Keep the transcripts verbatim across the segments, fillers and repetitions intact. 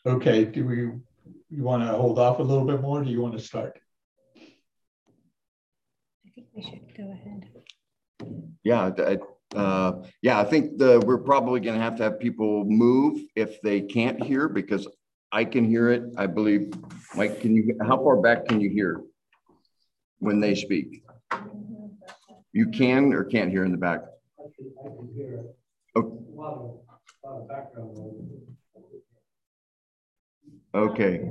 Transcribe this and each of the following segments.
Okay, do we, you want to hold off a little bit more? Or do you want to start? I think we should go ahead. Yeah, I, uh, yeah, I think the we're probably going to have to have people move if they can't hear, because I can hear it. I believe, Mike, can you, how far back can you hear when they speak? You can or can't hear in the back? I can, I can hear it. Okay. A lot of, a lot of background noise. Okay.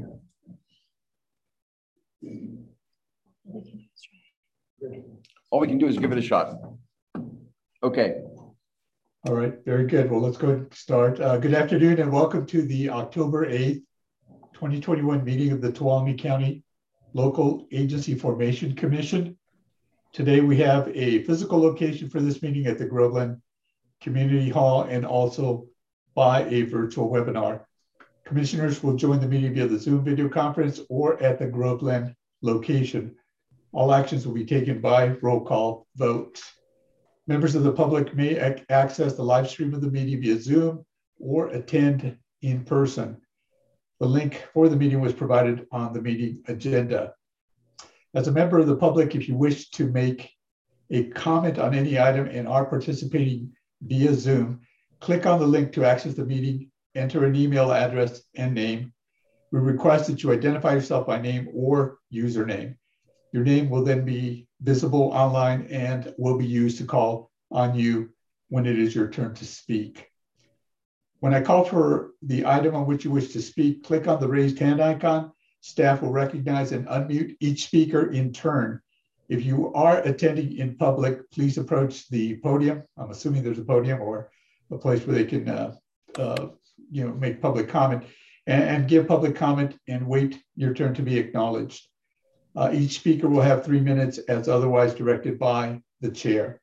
All we can do is give it a shot. Okay. All right, very good. Well, let's go ahead and start. Uh, good afternoon and welcome to the October eighth, twenty twenty-one meeting of the Tuolumne County Local Agency Formation Commission. Today we have a physical location for this meeting at the Groveland Community Hall and also by a virtual webinar. Commissioners will join the meeting via the Zoom video conference or at the Groveland location. All actions will be taken by roll call vote. Members of the public may ac access the live stream of the meeting via Zoom or attend in person. The link for the meeting was provided on the meeting agenda. As a member of the public, if you wish to make a comment on any item and are participating via Zoom, click on the link to access the meeting, enter an email address and name. We request that you identify yourself by name or username. Your name will then be visible online and will be used to call on you when it is your turn to speak. When I call for the item on which you wish to speak, click on the raised hand icon. Staff will recognize and unmute each speaker in turn. If you are attending in public, please approach the podium. I'm assuming there's a podium or a place where they can uh, uh, you know, make public comment and, and give public comment and wait your turn to be acknowledged. Uh, each speaker will have three minutes as otherwise directed by the chair.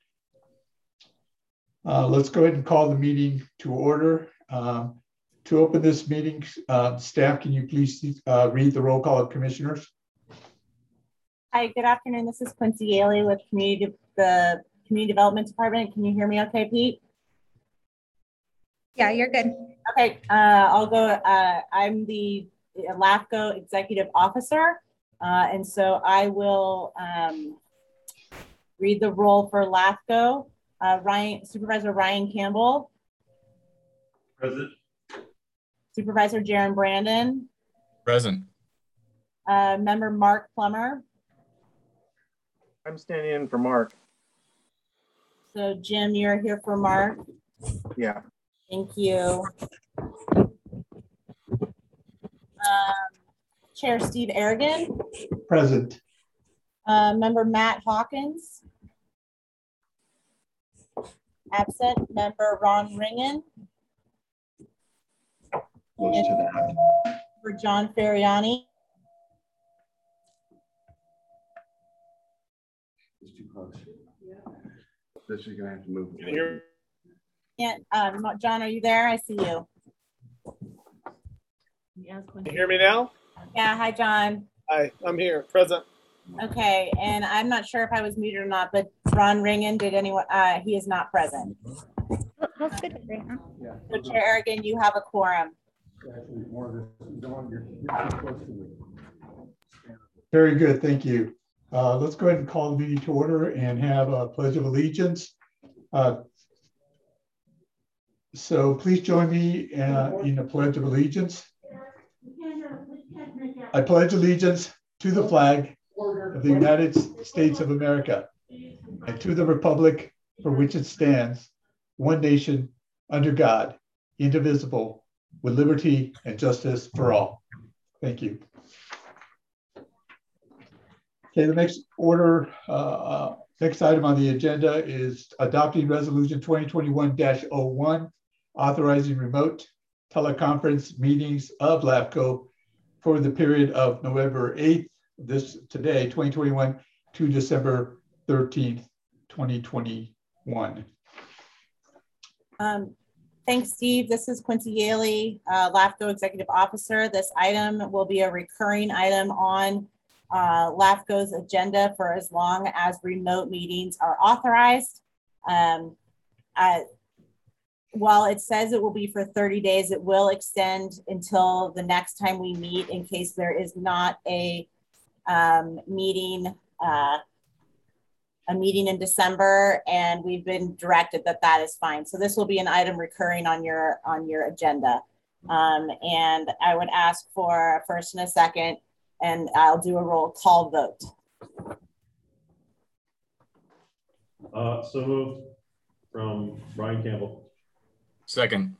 Uh, let's go ahead and call the meeting to order. Um, to open this meeting, uh, staff, can you please uh, read the roll call of commissioners? Hi, good afternoon. This is Quincy Yaley with community, the Community Development Department. Can you hear me okay, Pete? Yeah, you're good. Okay, uh, I'll go. Uh, I'm the LAFCO Executive Officer. Uh, and so I will um, read the roll for LAFCO. Uh, Ryan, Supervisor Ryan Campbell. Present. Supervisor Jaron Brandon. Present. Uh, Member Mark Plummer. I'm standing in for Mark. So Jim, you're here for Mark. Yeah. Thank you. Um, Chair Steve Aragon. Present. Uh, Member Matt Hawkins. Absent. Member Ron Ringen. Close to that. For John Ferriani. It's too close. This is gonna have to move. And um, John, are you there? I see you. Can you hear me now? Yeah, hi, John. Hi, I'm here, present. Okay, and I'm not sure if I was muted or not, but Ron Ringen, did anyone, uh, he is not present. How good is it? So Chair Aragon, you have a quorum. Very good, thank you. Uh, let's go ahead and call the meeting to order and have a pledge of allegiance. Uh, so please join me uh, in the pledge of allegiance. I pledge allegiance to the flag of the United States of America and to the republic for which it stands, one nation, under God, indivisible, with liberty and justice for all. Thank you. Okay, the next order, uh, uh, next item on the agenda is adopting resolution twenty twenty-one dash oh one, authorizing remote teleconference meetings of LAFCO for the period of November eighth, this today, twenty twenty-one, to December thirteenth, twenty twenty-one. Um, thanks, Steve. This is Quincy Yaley, uh, LAFCO Executive Officer. This item will be a recurring item on uh, LAFCO's agenda for as long as remote meetings are authorized. Um, uh, while it says it will be for thirty days, it will extend until the next time we meet in case there is not a um, meeting, uh, a meeting in December, and we've been directed that that is fine. So this will be an item recurring on your on your agenda. Um, and I would ask for a first and a second, and I'll do a roll call vote. Uh, so moved from Brian Campbell. Second.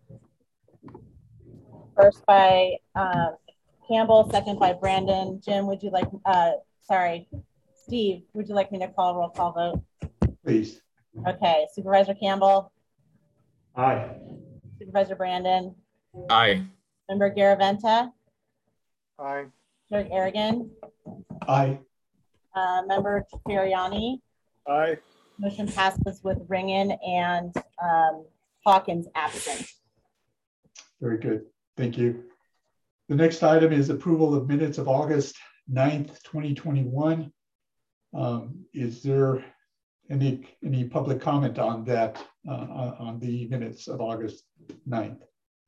First by um, Campbell, second by Brandon. Jim, would you like, uh, sorry, Steve, would you like me to call a roll call vote? Please. Okay, Supervisor Campbell, Aye. Supervisor Brandon, Aye. Member Garaventa, Aye. Clerk Aragon, Aye. uh, Member Feriani. Aye. Motion passes with Ringen and um, Hawkins absent. Very good. Thank you. The next item is approval of minutes of August ninth, twenty twenty-one. Um, is there any, any public comment on that, uh, on on the minutes of August ninth?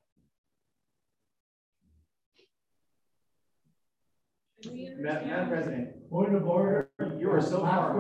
Madam President, Point of order. you are so far.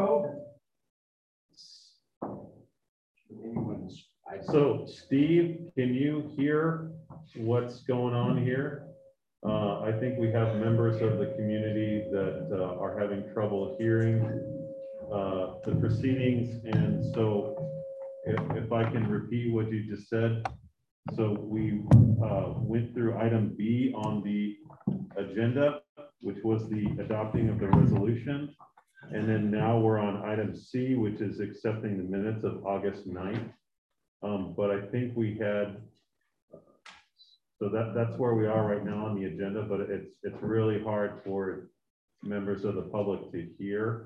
So Steve, can you hear what's going on here? Uh, I think we have members of the community that uh, are having trouble hearing uh, the proceedings. And so if, if I can repeat what you just said. So we uh, went through item B on the agenda, which was the adopting of the resolution. And then now we're on item C, which is accepting the minutes of August ninth. Um, but I think we had, so that, that's where we are right now on the agenda, but it's, it's really hard for members of the public to hear.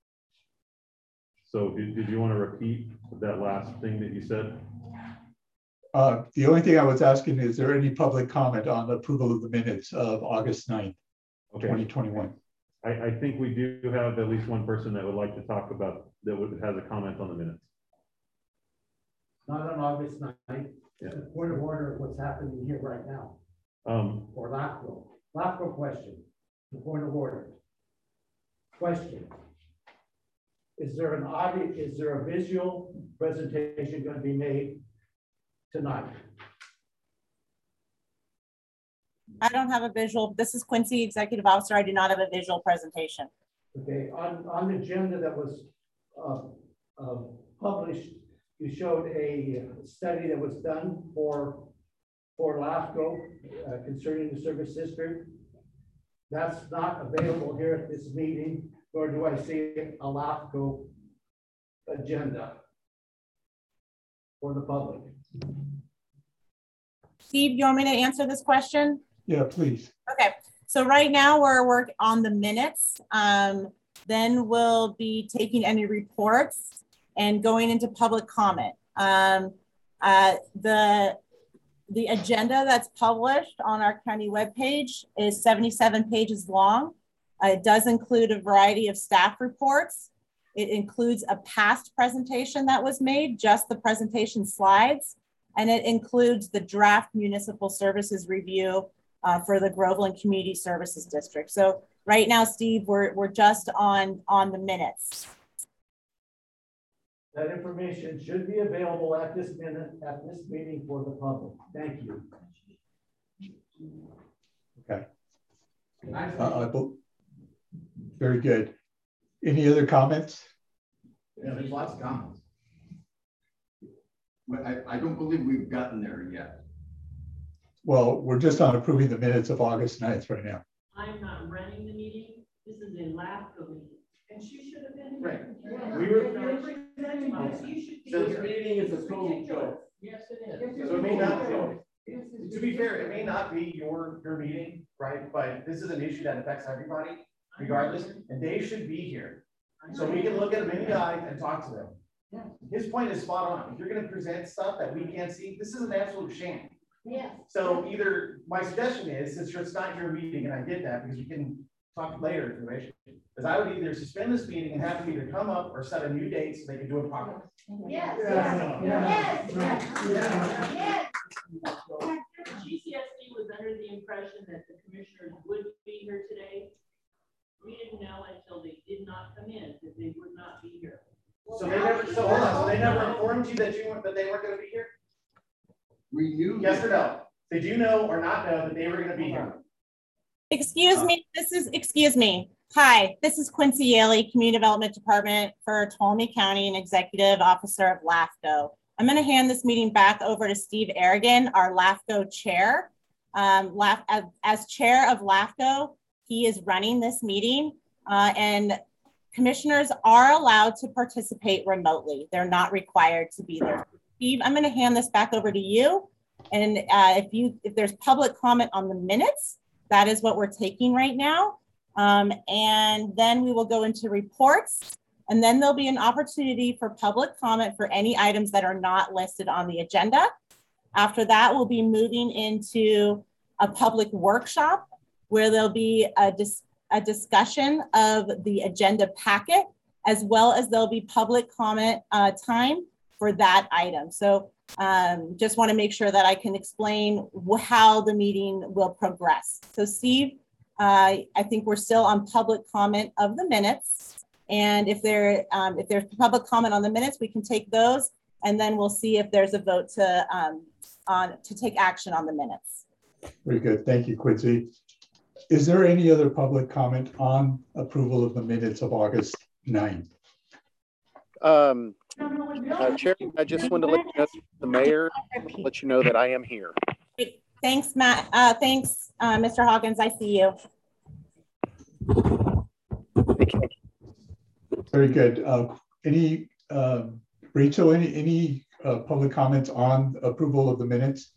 So did, did you want to repeat that last thing that you said? Uh, the only thing I was asking, is there any public comment on the approval of the minutes of August ninth, Okay. twenty twenty-one? I, I think we do have at least one person that would like to talk about, that would, has a comment on the minutes. Not on August ninth. Yeah. The point of order of what's happening here right now, Um, or LAFCO. LAFCO question, the point of order. Question. Is there an audio, is there a visual presentation going to be made tonight? I don't have a visual. This is Quincy, Executive Officer. I do not have a visual presentation. Okay, on, on the agenda that was uh, uh, published, you showed a study that was done for, for LAFCO uh, concerning the service district. That's not available here at this meeting, nor do I see a LAFCO agenda for the public. Steve, you want me to answer this question? Yeah, please. Okay, so right now we're working on the minutes. Um, then we'll be taking any reports and going into public comment. Um, uh, the, the agenda that's published on our county webpage is seventy-seven pages long. Uh, it does include a variety of staff reports. It includes a past presentation that was made, just the presentation slides, and it includes the draft municipal services review uh, for the Groveland Community Services District. So right now, Steve, we're, we're just on, on the minutes. That information should be available at this minute, at this meeting for the public. Thank you. Okay. Uh, I bel- very good. Any other comments? Yeah, there's lots of comments. But I, I don't believe we've gotten there yet. Well, we're just on approving the minutes of August ninth right now. I'm not running the meeting. This is a LAFCO meeting. And she should have been. Right. Yeah. We were- You're representing us. You should be. So this here. meeting is a total joke. Yes, it is. So it may not, to be fair, it may not be your, your meeting, right? But this is an issue that affects everybody regardless, and they should be here. So we can look at them in the eye and talk to them. Yeah. His point is spot on. If you're gonna present stuff that we can't see, this is an absolute shame. Yes. So either, my suggestion is, since it's not your meeting, and I get that, because you can talk later information. Because I would either suspend this meeting and have them either come up or set a new date so they can do it properly. Yes. Yeah. Yes. Yeah. Yes. G C S D was under the impression that the commissioners would be here today. We didn't know until they did not come in that they would not be here. So they never, so hold on, so they never informed you that you weren't, that they weren't gonna be here? We knew. Yes or no? Did you know or not know that they were gonna be here? Excuse me, this is, excuse me. Hi, this is Quincy Yaley, Community Development Department for Tuolumne County and Executive Officer of LAFCO. I'm gonna hand this meeting back over to Steve Aragon, our LAFCO chair. Um, Laf as, as chair of LAFCO, he is running this meeting uh, and commissioners are allowed to participate remotely. They're not required to be there. Steve, I'm gonna hand this back over to you. And uh, if you, if there's public comment on the minutes, that is what we're taking right now. Um, and then we will go into reports, and then there'll be an opportunity for public comment for any items that are not listed on the agenda. After that, we'll be moving into a public workshop where there'll be a, dis a discussion of the agenda packet, as well as there'll be public comment uh, time for that item. So um, just want to make sure that I can explain how the meeting will progress. So Steve, uh, I think we're still on public comment of the minutes. And if there um, if there's public comment on the minutes, we can take those, and then we'll see if there's a vote to um, on to take action on the minutes. Very good. Thank you, Quincy. Is there any other public comment on approval of the minutes of August ninth? Um, uh, Chair, I just wanted to let you know, the mayor, let you know that I am here. Great. Thanks, Matt. Uh, thanks, uh, Mister Hawkins. I see you. Thank you. Very good. Uh, any, uh, Rachel, any, any uh, public comments on approval of the minutes?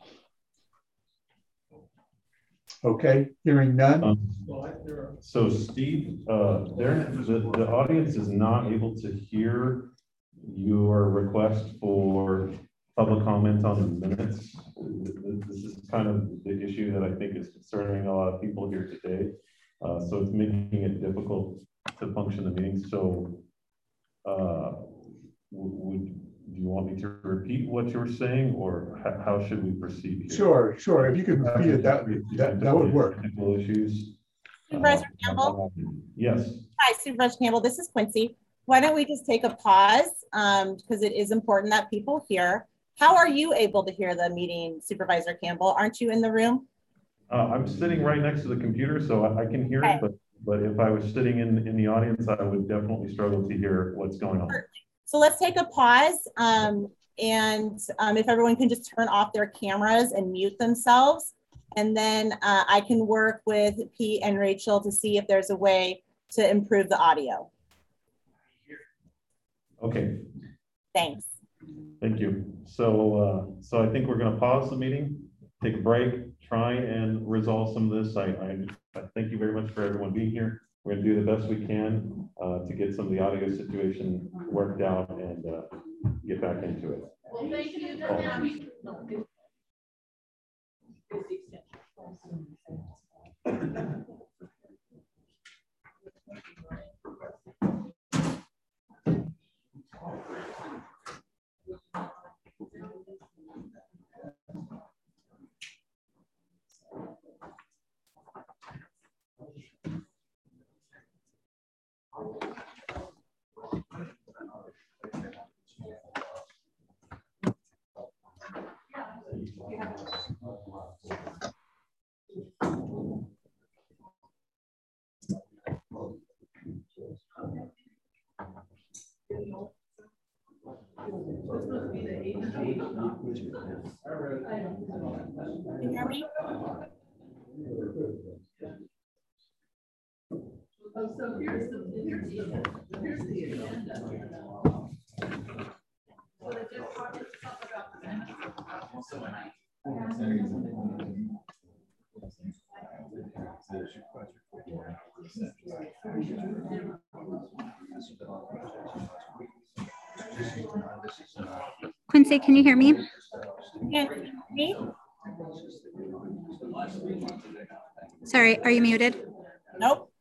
Okay, hearing none. Um, so Steve, uh, there, the, the audience is not able to hear your request for public comment on the minutes. This is kind of the issue that I think is concerning a lot of people here today. Uh, so it's making it difficult to function the meeting. So uh, would, do you want me to repeat what you're saying, or how should we proceed here? Sure, sure. If you could repeat it, that, that, that would work. Technical issues. Supervisor Uh, Campbell? Yes. Hi, Supervisor Campbell. This is Quincy. Why don't we just take a pause, um, because it is important that people hear. How are you able to hear the meeting, Supervisor Campbell? Aren't you in the room? Uh, I'm sitting right next to the computer, so I, I can hear okay. it, but, but if I was sitting in, in the audience, I would definitely struggle to hear what's going on. So let's take a pause, um, and um, if everyone can just turn off their cameras and mute themselves, and then uh, I can work with Pete and Rachel to see if there's a way to improve the audio. Okay. Thanks. Thank you. So, uh, so I think we're going to pause the meeting, take a break, try and resolve some of this. I, I, I thank you very much for everyone being here. We're going to do the best we can uh, to get some of the audio situation worked out and uh, get back into it. Well, thank you. No. Can you hear me? Oh, so here's the here's the here's the agenda. So they just talk about the minutes. Quincy, can you hear me? Can you hear me? Sorry, are you muted? Nope.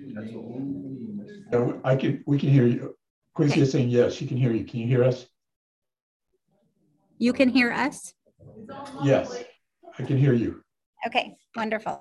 No, I can, we can hear you. Quincy is saying yes, she can hear you. Can you hear us? You can hear us? Yes, I can hear you. Okay, wonderful.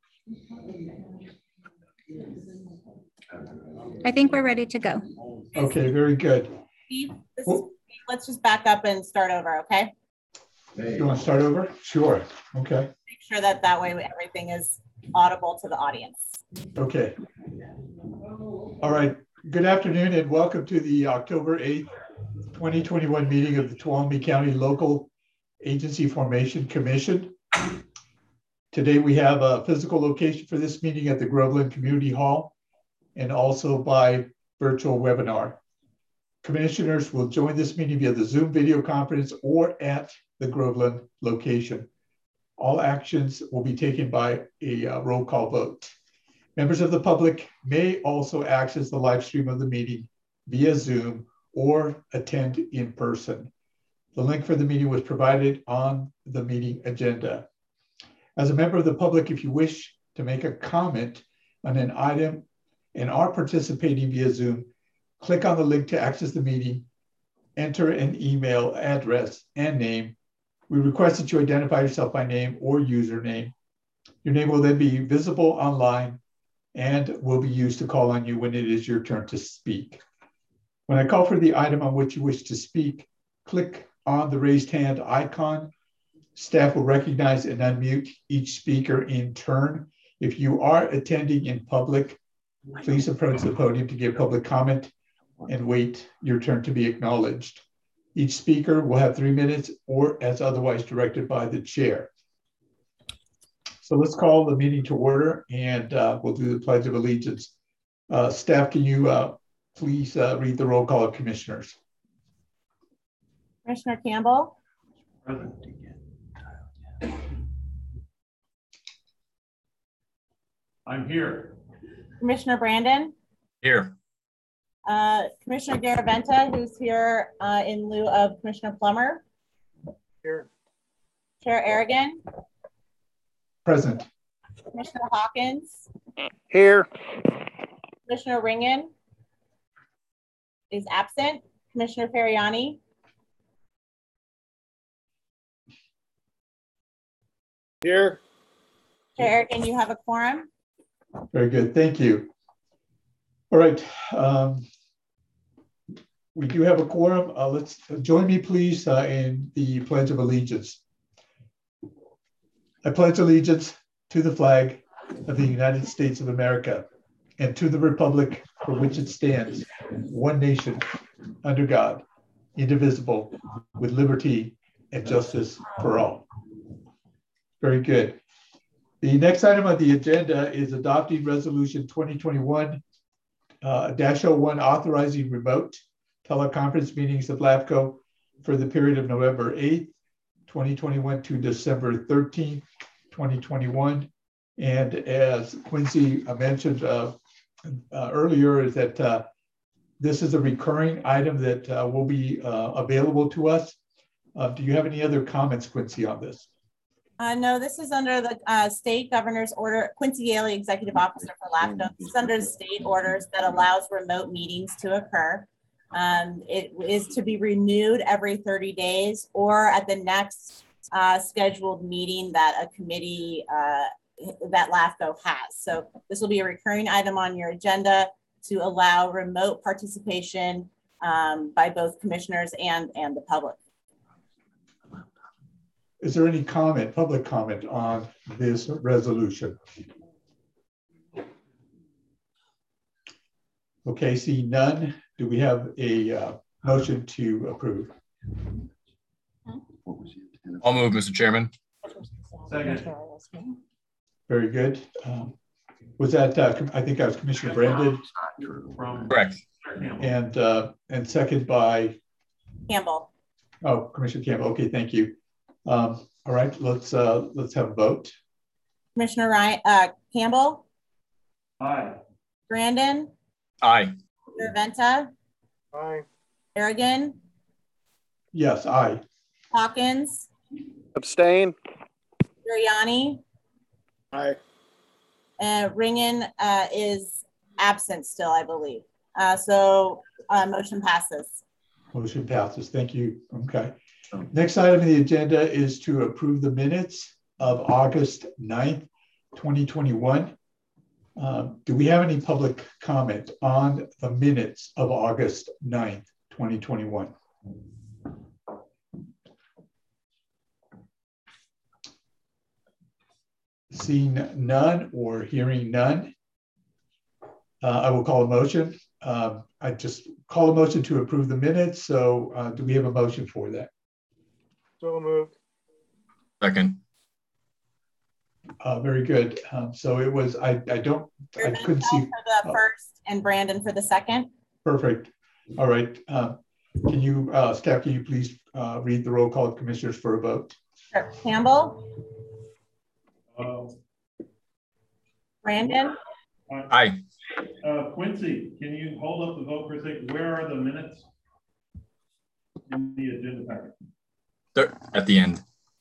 I think we're ready to go. Okay, very good. Steve, this is, let's just back up and start over, okay? You want to start over? Sure. Okay. Make sure that that way everything is audible to the audience. Okay. All right. Good afternoon and welcome to the October eighth, twenty twenty-one meeting of the Tuolumne County Local Agency Formation Commission. Today we have a physical location for this meeting at the Groveland Community Hall and also by virtual webinar. Commissioners will join this meeting via the Zoom video conference or at the Groveland location. All actions will be taken by a uh, roll call vote. Members of the public may also access the live stream of the meeting via Zoom or attend in person. The link for the meeting was provided on the meeting agenda. As a member of the public, if you wish to make a comment on an item and are participating via Zoom, click on the link to access the meeting, enter an email address and name. We request that you identify yourself by name or username. Your name will then be visible online and will be used to call on you when it is your turn to speak. When I call for the item on which you wish to speak, click on the raised hand icon. Staff will recognize and unmute each speaker in turn. If you are attending in public, please approach the podium to give public comment and wait your turn to be acknowledged. Each speaker will have three minutes or as otherwise directed by the chair. So let's call the meeting to order and uh, we'll do the Pledge of Allegiance. Uh, staff, can you uh, please uh, read the roll call of commissioners? Commissioner Campbell. Present. I'm here. Commissioner Brandon. Here. Uh, Commissioner Garaventa, who's here uh, in lieu of Commissioner Plummer. Here. Chair Aragon. Present. Commissioner Hawkins. Here. Commissioner Ringen is absent. Commissioner Feriani. Here. Chair Aragon, you have a quorum. Very good, thank you. All right, um, we do have a quorum. Uh, let's join me please uh, in the Pledge of Allegiance. I pledge allegiance to the flag of the United States of America and to the republic for which it stands, one nation, under God, indivisible, with liberty and justice for all. Very good. The next item on the agenda is adopting resolution twenty twenty-one dash oh one authorizing remote teleconference meetings of LAFCO for the period of November eighth, twenty twenty-one to December thirteenth, twenty twenty-one. And as Quincy mentioned uh, uh, earlier, is that uh, this is a recurring item that uh, will be uh, available to us. Uh, do you have any other comments, Quincy, on this? Uh, no, this is under the uh, state governor's order. Quincy Gailey, executive officer for LAFCO. This is under the state orders that allows remote meetings to occur. Um, it is to be renewed every thirty days or at the next uh, scheduled meeting that a committee uh, that LAFCO has. So this will be a recurring item on your agenda to allow remote participation um, by both commissioners and, and the public. Is there any comment, public comment on this resolution? Okay, see none. Do we have a uh, motion to approve? I'll move, Mister Chairman. Second. Very good. Um, was that, uh, I think that was Commissioner Brandon. Correct. And, uh, and second by? Campbell. Oh, Commissioner Campbell. Okay, thank you. Um, all right, let's uh, let's have a vote. Commissioner Ryan, uh, Campbell. Aye. Brandon. Aye. Garaventa. Aye. Aragon. Yes, aye. Hawkins. Abstain. Feriani. Aye. Uh, Ringen uh, is absent still, I believe. Uh, so uh, motion passes. Motion passes. Thank you. Okay. Next item on the agenda is to approve the minutes of August ninth, twenty twenty-one. Uh, do we have any public comment on the minutes of August ninth, twenty twenty-one? Seeing none or hearing none, uh, I will call a motion. Um, I just call a motion to approve the minutes. So uh, do we have a motion for that? So moved. Second. Uh, very good. Um, so it was, I, I don't, I couldn't see. For the first and Brandon for the second. Perfect. All right. Uh, can you, uh, staff, can you please uh, read the roll call of commissioners for a vote? Sure. Campbell. Uh, Brandon. Aye. Uh, Quincy, can you hold up the vote for a second? Where are the minutes in the agenda packet? They're at the end.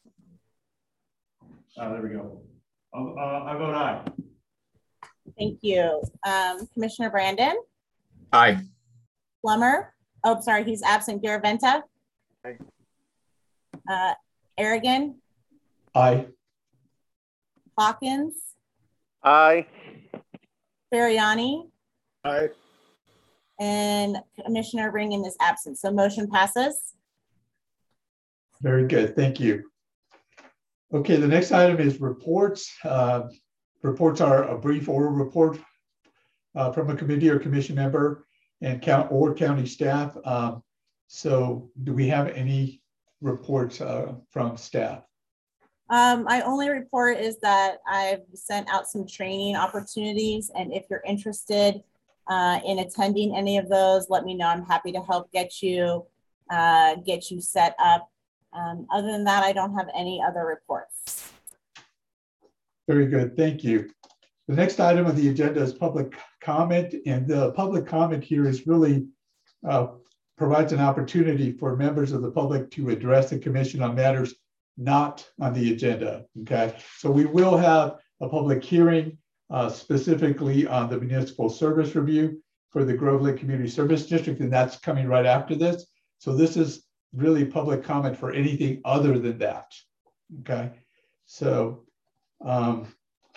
Uh, there we go. Uh, uh, I vote aye. Thank you. Um, Commissioner Brandon. Aye. Plummer. Oh, sorry, he's absent. Garaventa. Aye. Uh, Aragon. Aye. Hawkins. Aye. Fariani. Aye. And Commissioner Ringen is absent. So motion passes. Very good. Thank you. Okay, the next item is reports. Uh, reports are a brief oral report uh, from a committee or commission member and count or county staff. Um, so do we have any reports uh, from staff? Um, my only report is that I've sent out some training opportunities, and if you're interested uh, in attending any of those, let me know. I'm happy to help get you uh, get you set up. Um, other than that, I don't have any other reports. Very good, thank you. The next item on the agenda is public comment, and the public comment here is really uh, provides an opportunity for members of the public to address the commission on matters not on the agenda, okay? So we will have a public hearing uh, specifically on the municipal service review for the Groveland Community Service District, and that's coming right after this. So this is really public comment for anything other than that, okay? So, um,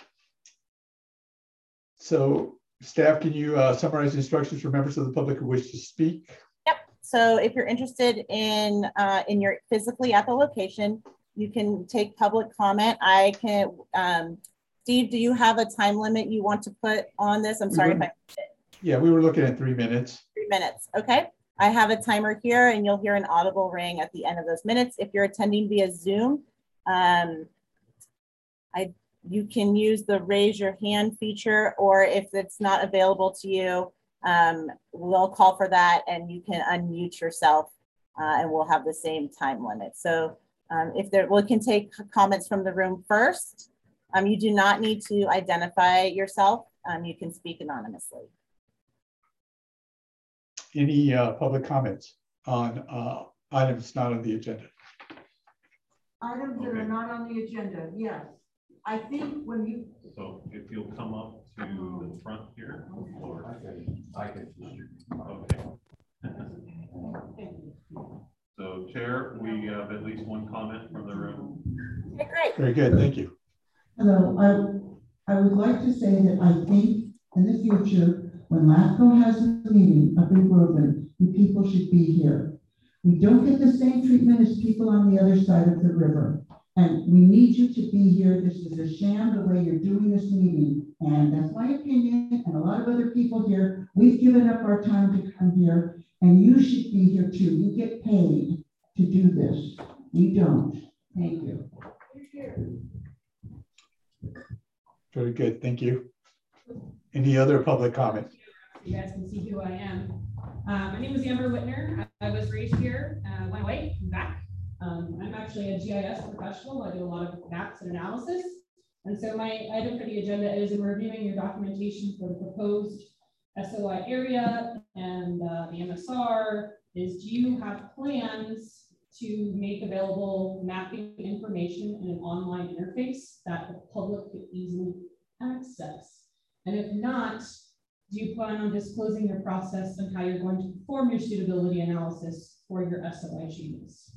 so staff, can you uh, summarize instructions for members of the public who wish to speak? Yep, so if you're interested in, uh, in your physically at the location, you can take public comment. I can, um, Steve, do you have a time limit you want to put on this? I'm sorry if I missed it. Yeah, we were looking at three minutes. Three minutes, okay. I have a timer here and you'll hear an audible ring at the end of those minutes. If you're attending via Zoom, um, I, you can use the raise your hand feature, or if it's not available to you, um, we'll call for that and you can unmute yourself uh, and we'll have the same time limit. So um, if there, we can take comments from the room first. Um, you do not need to identify yourself. Um, you can speak anonymously. Any uh, public comments on uh, items not on the agenda? Items that are not on the agenda, yes. I think when you... So if you'll come up to the front here, or... I can. Okay. So Chair, we have at least one comment from the room. Okay, great. Very good, thank you. Hello, I, I would like to say that I think in the future, when LAFCO has a meeting up in Groveland, the people should be here. We don't get the same treatment as people on the other side of the river. And we need you to be here. This is a sham the way you're doing this meeting. And that's my opinion, and a lot of other people here. We've given up our time to come here, and you should be here too. You get paid to do this. We don't. Thank you. Very good, thank you. Any other public comment? You guys can see who I am. Uh, my name is Amber Whitner. I was raised here, uh, went away, came back. Um, I'm actually a G I S professional. I do a lot of maps and analysis. And so my item for the agenda is in reviewing your documentation for the proposed S O I area and uh, the M S R is, do you have plans to make available mapping information in an online interface that the public could easily access? And if not, do you plan on disclosing your process and how you're going to perform your suitability analysis for your S O I Gs?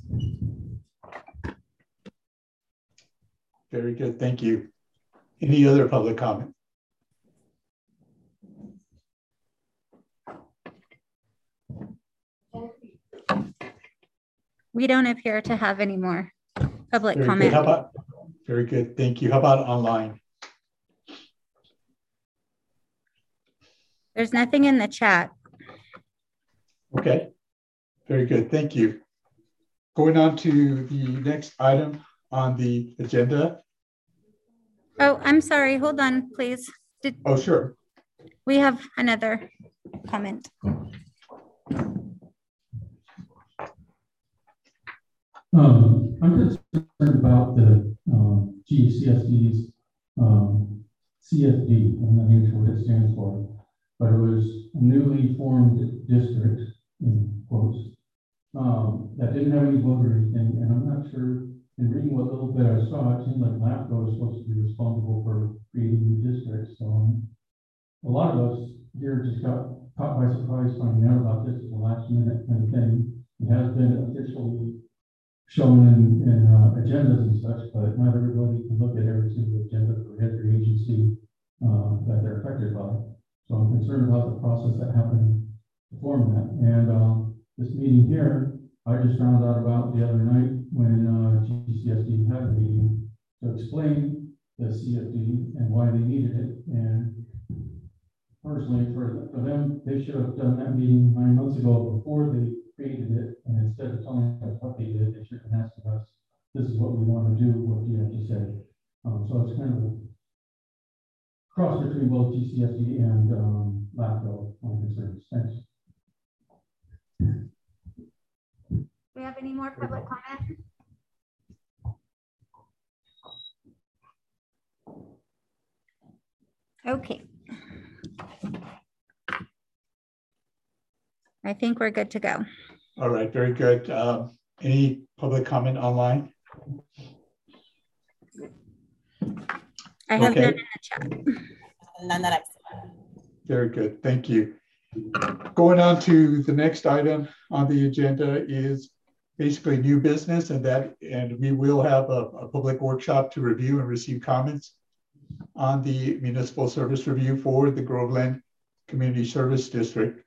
Very good, thank you. Any other public comment? We don't appear to have any more public Very comment. good. How about, very good, thank you. How about online? There's nothing in the chat. Okay, very good, thank you. Going on to the next item on the agenda. Oh, I'm sorry, hold on, please. Did Oh, sure. we have another comment? Um, I'm concerned about the um, G C S D's um, C F D. I'm not even sure what it stands for, but it was a newly formed district, in quotes, um, that didn't have any vote or anything. And I'm not sure, in reading what little bit I saw, it seemed like LAFCO is supposed to be responsible for creating new districts. So um, a lot of us here just got caught by surprise finding out about this at the last minute kind of thing. It has been officially shown in, in uh, agendas and such, but not everybody can look at every single agenda for every agency uh, that they're affected by. So I'm concerned about the process that happened to form that. And um, this meeting here, I just found out about the other night when uh, G C S D had a meeting to explain the C F D and why they needed it. And personally, for, for them, they should have done that meeting nine months ago before they created it, and instead of telling us what they did, they should have asked us, this is what we want to do, what do you have to say? Um, so it's kind of a cross between both G C S D and um, LAFCO on concerns. Thanks. Do we have any more public comment? Okay. I think we're good to go. All right, very good. Um, any public comment online? I have Okay. none in the chat. None that I've seen. Very good, thank you. Going on to the next item on the agenda is basically new business, and that, and we will have a, a public workshop to review and receive comments on the municipal service review for the Groveland Community Service District.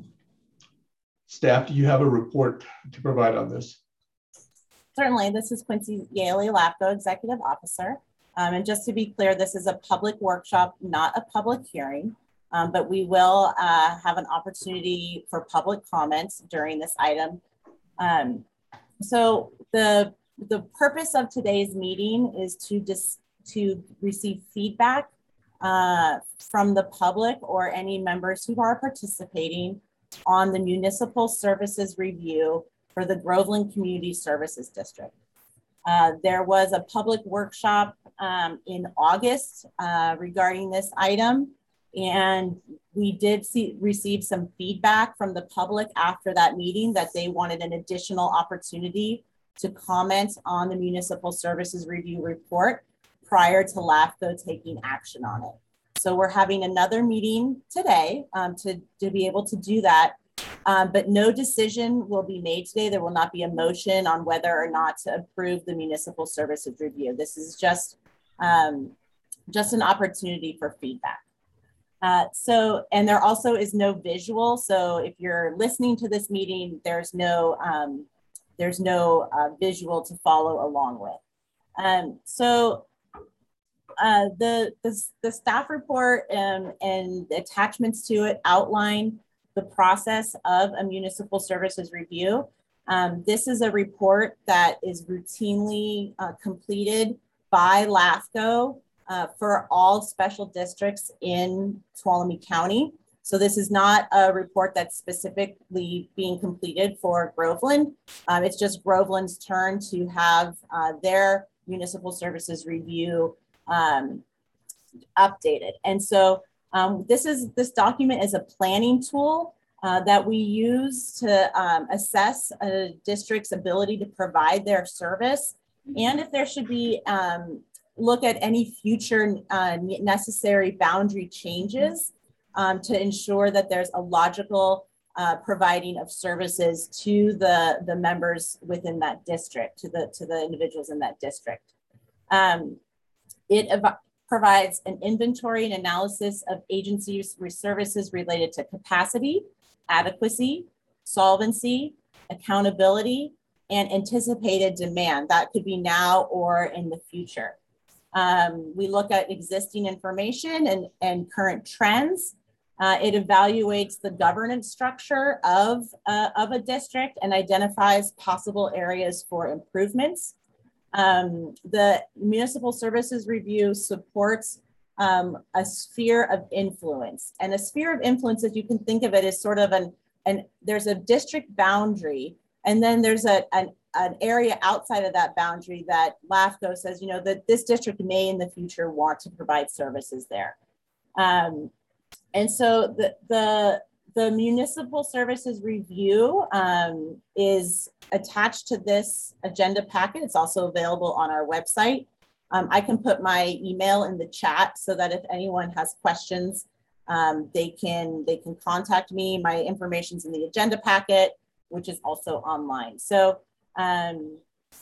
Staff, do you have a report to provide on this? Certainly, this is Quincy Yaley, LAFCO Executive Officer. Um, and just to be clear, this is a public workshop, not a public hearing, um, but we will uh, have an opportunity for public comments during this item. Um, so the, the purpose of today's meeting is to, dis to receive feedback uh, from the public or any members who are participating on the municipal services review for the Groveland Community Services District. Uh, there was a public workshop um, in August uh, regarding this item, and we did see, receive some feedback from the public after that meeting that they wanted an additional opportunity to comment on the municipal services review report prior to LAFCO taking action on it. So we're having another meeting today um, to, to be able to do that, um, but no decision will be made today. There will not be a motion on whether or not to approve the municipal services review. This is just, um, just an opportunity for feedback. Uh, so, and there also is no visual. So if you're listening to this meeting, there's no, um, there's no uh, visual to follow along with. Um, so uh, the, the, the staff report um, and the attachments to it outline the process of a municipal services review. Um, this is a report that is routinely uh, completed by LAFCO uh, for all special districts in Tuolumne County. So this is not a report that's specifically being completed for Groveland. Um, it's just Groveland's turn to have uh, their municipal services review um, updated. And so um, this is this document is a planning tool uh, that we use to um, assess a district's ability to provide their service, and if there should be um, look at any future uh, necessary boundary changes um, to ensure that there's a logical uh, providing of services to the, the members within that district, to the, to the individuals in that district. Um, it provides an inventory and analysis of agency services related to capacity, adequacy, solvency, accountability, and anticipated demand. That could be now or in the future. Um, we look at existing information and, and current trends. Uh, it evaluates the governance structure of, uh, of a district and identifies possible areas for improvements. Um, the Municipal Services Review supports um, a sphere of influence. And a sphere of influence, if you can think of it, is sort of an, an there's a district boundary, and then there's a, an, an area outside of that boundary that LAFCO says, you know, that this district may in the future want to provide services there. Um, and so the, the, the Municipal Services Review um, is attached to this agenda packet. It's also available on our website. Um, I can put my email in the chat so that if anyone has questions, um, they can they can contact me. My information's in the agenda packet, which is also online. So um,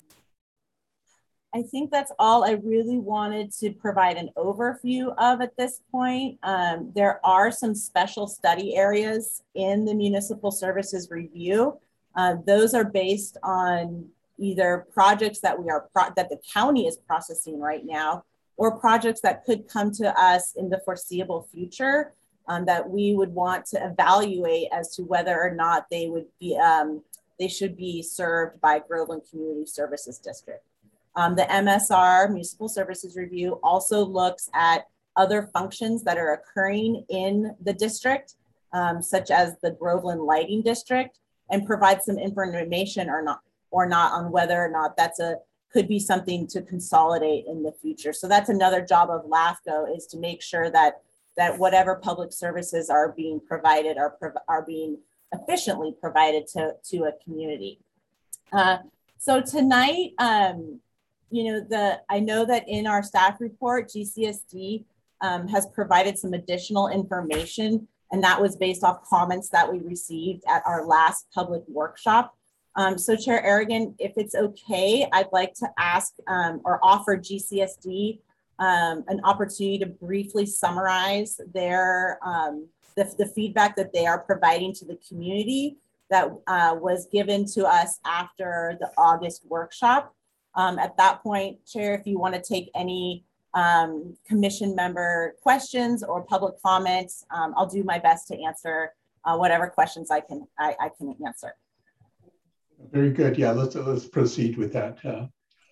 I think that's all I really wanted to provide an overview of at this point. Um, there are some special study areas in the Municipal Services Review. Uh, those are based on either projects that we are pro that the county is processing right now, or projects that could come to us in the foreseeable future um, that we would want to evaluate as to whether or not they would be um, they should be served by Groveland Community Services District. Um, the M S R, Municipal Services Review, also looks at other functions that are occurring in the district, um, such as the Groveland Lighting District, and provide some information or not, or not on whether or not that's a could be something to consolidate in the future. So that's another job of LAFCO, is to make sure that that whatever public services are being provided are are being efficiently provided to to a community. Uh, so tonight. Um, You know, the I know that in our staff report, G C S D um, has provided some additional information, and that was based off comments that we received at our last public workshop. Um, so Chair Aragon, if it's okay, I'd like to ask um, or offer G C S D um, an opportunity to briefly summarize their um, the, the feedback that they are providing to the community that uh, was given to us after the August workshop. Um, at that point, Chair, if you want to take any um, commission member questions or public comments, um, I'll do my best to answer uh, whatever questions I can I, I can answer. Very good. Yeah, let's let's proceed with that. Uh,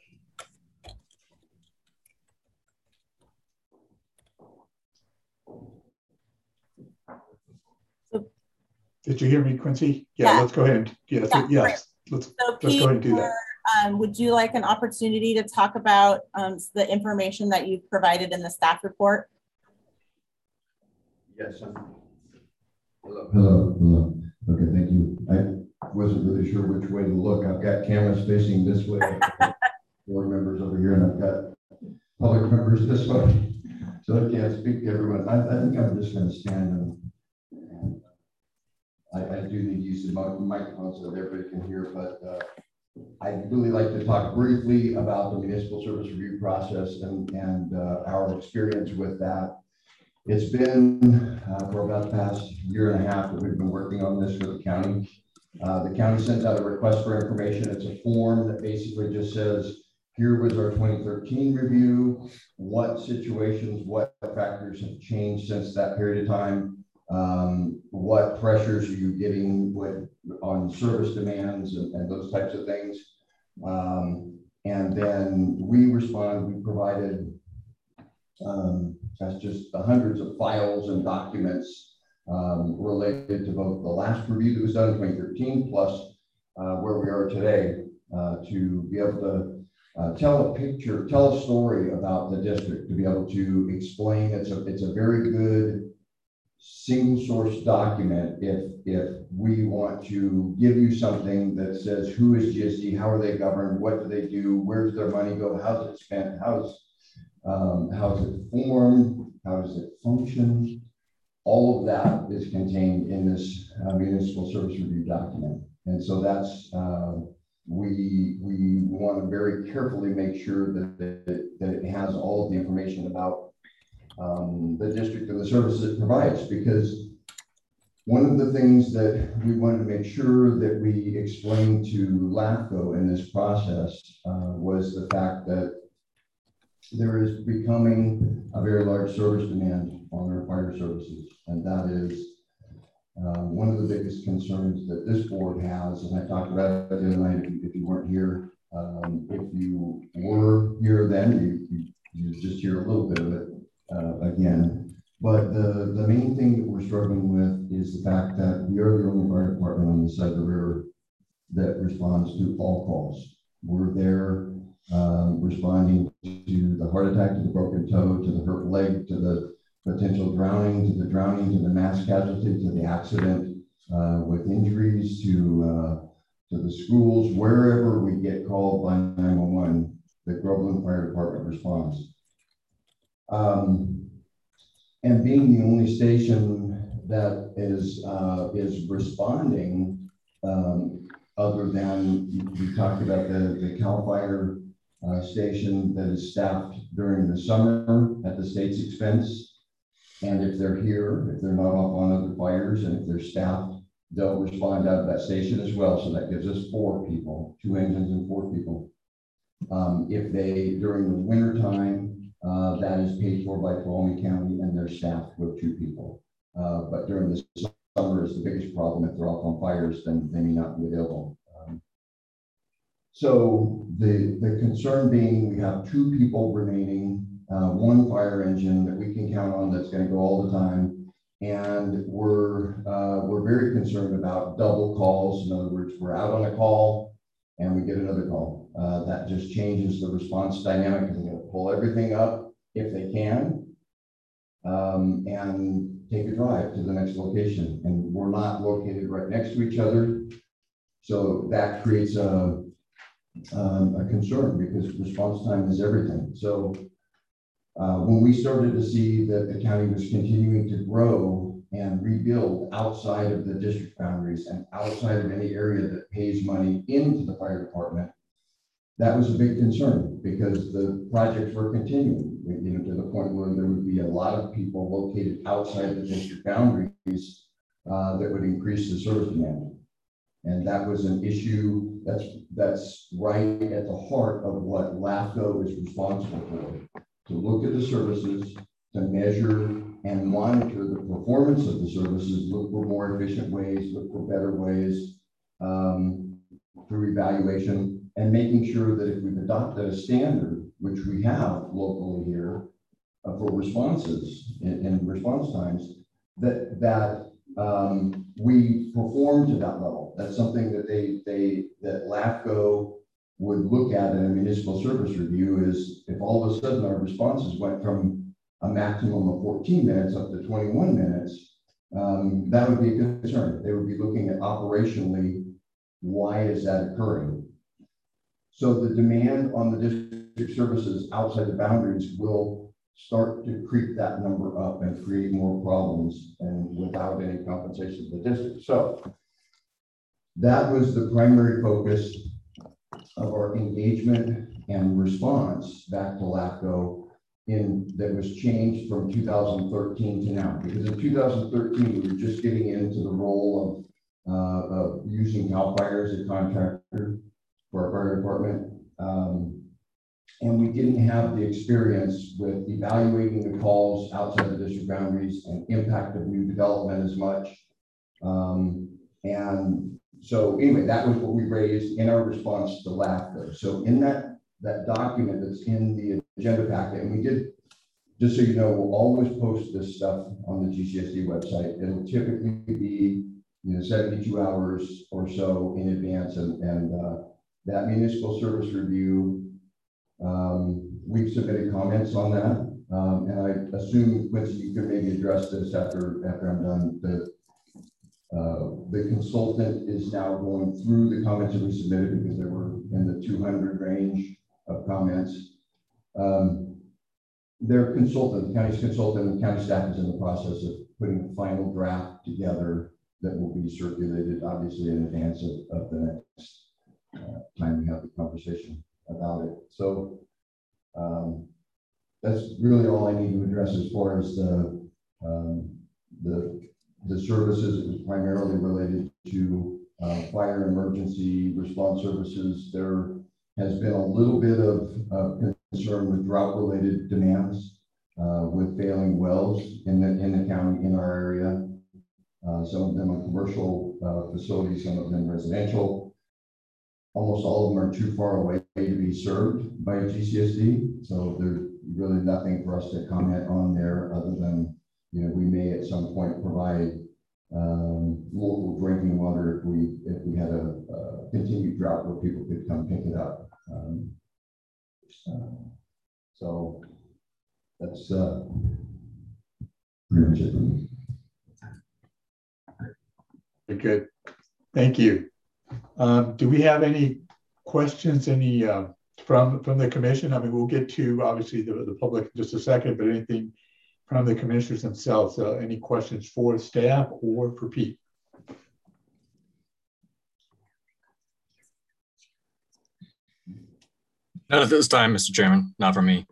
so, did you hear me, Quincy? Yeah, yeah. Let's go ahead. Yeah, yeah, yes, let's so let's Pete, go ahead and do that. Um, would you like an opportunity to talk about um, the information that you've provided in the staff report? Yes. Hello. Hello. Hello. Okay, thank you. I wasn't really sure which way to look. I've got cameras facing this way, board members over here, and I've got public members this way. So I can't speak to everyone. I, I think I'm just going to stand and, and I, I do need to use the microphone so that everybody can hear, but uh, I'd really like to talk briefly about the municipal service review process and, and uh, our experience with that. It's been uh, for about the past year and a half that we've been working on this for the county. Uh, the county sent out a request for information. It's a form that basically just says, here was our twenty thirteen review, what situations, what factors have changed since that period of time, um, what pressures are you getting with on service demands and, and those types of things. Um, and then we respond, we provided, um, that's just the hundreds of files and documents um, related to both the last review that was done in twenty thirteen plus uh, where we are today uh, to be able to uh, tell a picture, tell a story about the district, to be able to explain. It's a, it's a very good single source document if if we want to give you something that says who is G S D, how are they governed, what do they do, where does their money go, how's it spent, how's um, how is it formed, how does it function? All of that is contained in this uh, municipal service review document. And so that's, uh, we, we want to very carefully make sure that, that, that it has all of the information about um, the district and the services it provides, because one of the things that we wanted to make sure that we explained to LAFCO in this process uh, was the fact that there is becoming a very large service demand on our fire services. And that is uh, one of the biggest concerns that this board has. And I talked about it the other night if you, if you weren't here. Um, if you were here then, you, you, you just hear a little bit of it uh, again. But the, the main thing that we're struggling with is the fact that we are the only fire department on this side of the river that responds to all calls. We're there um, responding to the heart attack, to the broken toe, to the hurt leg, to the potential drowning, to the drowning, to the mass casualty, to the accident uh, with injuries, to, uh, to the schools. Wherever we get called by nine one one, the Groveland Fire Department responds. Um, And being the only station that is uh, is responding, um, other than we talked about the, the CAL FIRE uh, station that is staffed during the summer at the state's expense. And if they're here, if they're not off on other fires, and if they're staffed, they'll respond out of that station as well. So that gives us four people, two engines and four people. Um, if they, during the winter time, Uh, that is paid for by Tuolumne County, and they're staffed with two people. Uh, but during the summer is the biggest problem. If they're off on fires, then they may not be available. Um, so the, the concern being we have two people remaining, uh, one fire engine that we can count on that's going to go all the time. And we're, uh, we're very concerned about double calls. In other words, we're out on a call and we get another call. Uh, that just changes the response dynamic, because they're going to pull everything up if they can um, and take a drive to the next location. And we're not located right next to each other. So that creates a, um, a concern, because response time is everything. So uh, when we started to see that the county was continuing to grow and rebuild outside of the district boundaries and outside of any area that pays money into the fire department, that was a big concern, because the projects were continuing, you know, to the point where there would be a lot of people located outside the district boundaries uh, that would increase the service demand. And that was an issue that's, that's right at the heart of what LAFCO is responsible for, to look at the services, to measure and monitor the performance of the services, look for more efficient ways, look for better ways um, through evaluation, and making sure that if we've adopted a standard, which we have locally here uh, for responses and, and response times, that that um, we perform to that level. That's something that they they that LAFCO would look at in a municipal service review. Is if all of a sudden our responses went from a maximum of fourteen minutes up to twenty-one minutes, um, that would be a concern. They would be looking at operationally, why is that occurring? So the demand on the district services outside the boundaries will start to creep that number up and create more problems, and without any compensation to the district. So that was the primary focus of our engagement and response back to LAFCO in that was changed from two thousand thirteen to now. Because in two thousand thirteen, we were just getting into the role of, uh, of using CAL FIRE as a contractor for our fire department. Um, and we didn't have the experience with evaluating the calls outside the district boundaries and impact of new development as much. Um, and so anyway, that was what we raised in our response to LAFCO. So in that, that document that's in the agenda packet, and we did, just so you know, we'll always post this stuff on the G C S D website. It'll typically be, you know, seventy-two hours or so in advance, and, and uh, that municipal service review, um, we've submitted comments on that. Um, and I assume, Quincy, you can maybe address this after, after I'm done. The, uh, the consultant is now going through the comments that we submitted, because they were in the two hundred range of comments. Um, their consultant, the county's consultant, the county staff is in the process of putting a final draft together that will be circulated, obviously, in advance of, of the next uh, time we have the conversation about it. So um, that's really all I need to address as far as the um, the the services. It was primarily related to uh, fire and emergency response services. There has been a little bit of uh, concern with drought-related demands uh, with failing wells in the in the county, in our area. Uh, some of them are commercial uh, facilities, some of them residential. Almost all of them are too far away to be served by G C S D, so there's really nothing for us to comment on there other than, you know, we may at some point provide um, local drinking water if we if we had a, a continued drought where people could come pick it up. Um, uh, so that's uh, pretty much it for me. Very good. Thank you. Um, do we have any questions, any uh, from, from the commission? I mean, we'll get to obviously the, the public in just a second, but anything from the commissioners themselves, uh, any questions for staff or for Pete? Not at this time, Mister Chairman, not from me.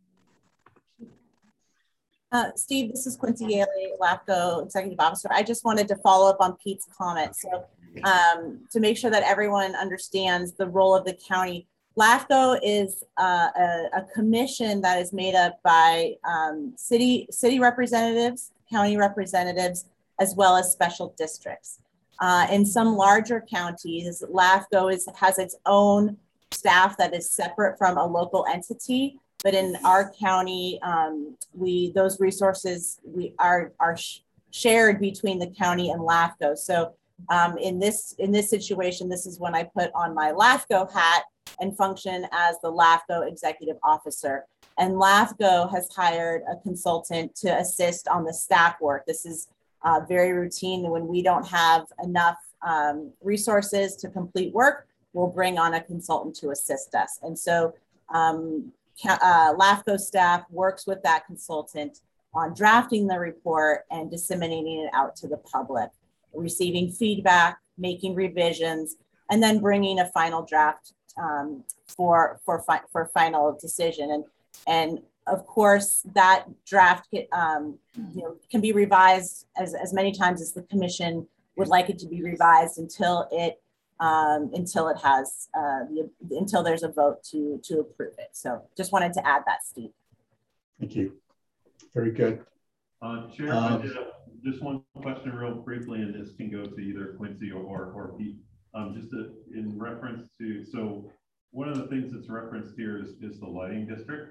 Uh, Steve, this is Quincy Yaley, LAFCO Executive Officer. I just wanted to follow up on Pete's comment. So um, to make sure that everyone understands the role of the county, LAFCO is uh, a, a commission that is made up by um, city, city representatives, county representatives, as well as special districts. Uh, in some larger counties, LAFCO is, has its own staff that is separate from a local entity. But in our county, um, we those resources we are are sh shared between the county and LAFCO. So um, in this in this situation, this is when I put on my LAFCO hat and function as the LAFCO executive officer. And LAFCO has hired a consultant to assist on the staff work. This is uh, very routine. When we don't have enough um, resources to complete work, we'll bring on a consultant to assist us. And so. Um, Uh, LAFCO staff works with that consultant on drafting the report and disseminating it out to the public, receiving feedback, making revisions, and then bringing a final draft um, for for fi for final decision. And and of course, that draft um, you know can be revised as as many times as the commission would like it to be revised until it. Um, until it has, uh, the, until there's a vote to to approve it. So just wanted to add that, Steve. Thank you. Very good. Uh, Chair, um, I did a, just one question real briefly, and this can go to either Quincy or, or, or Pete. Um, just to, in reference to, so one of the things that's referenced here is, is the lighting district.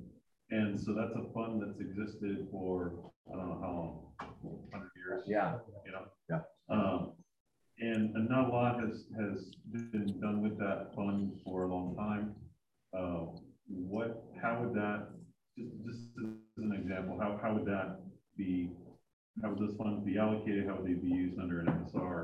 And so that's a fund that's existed for, I don't know how long, one hundred years. Yeah. You know? Yeah. Um, And, and not a lot has, has been done with that fund for a long time. Uh, what, how would that, just, just as an example, how, how would that be, how would those funds be allocated? How would they be used under an M S R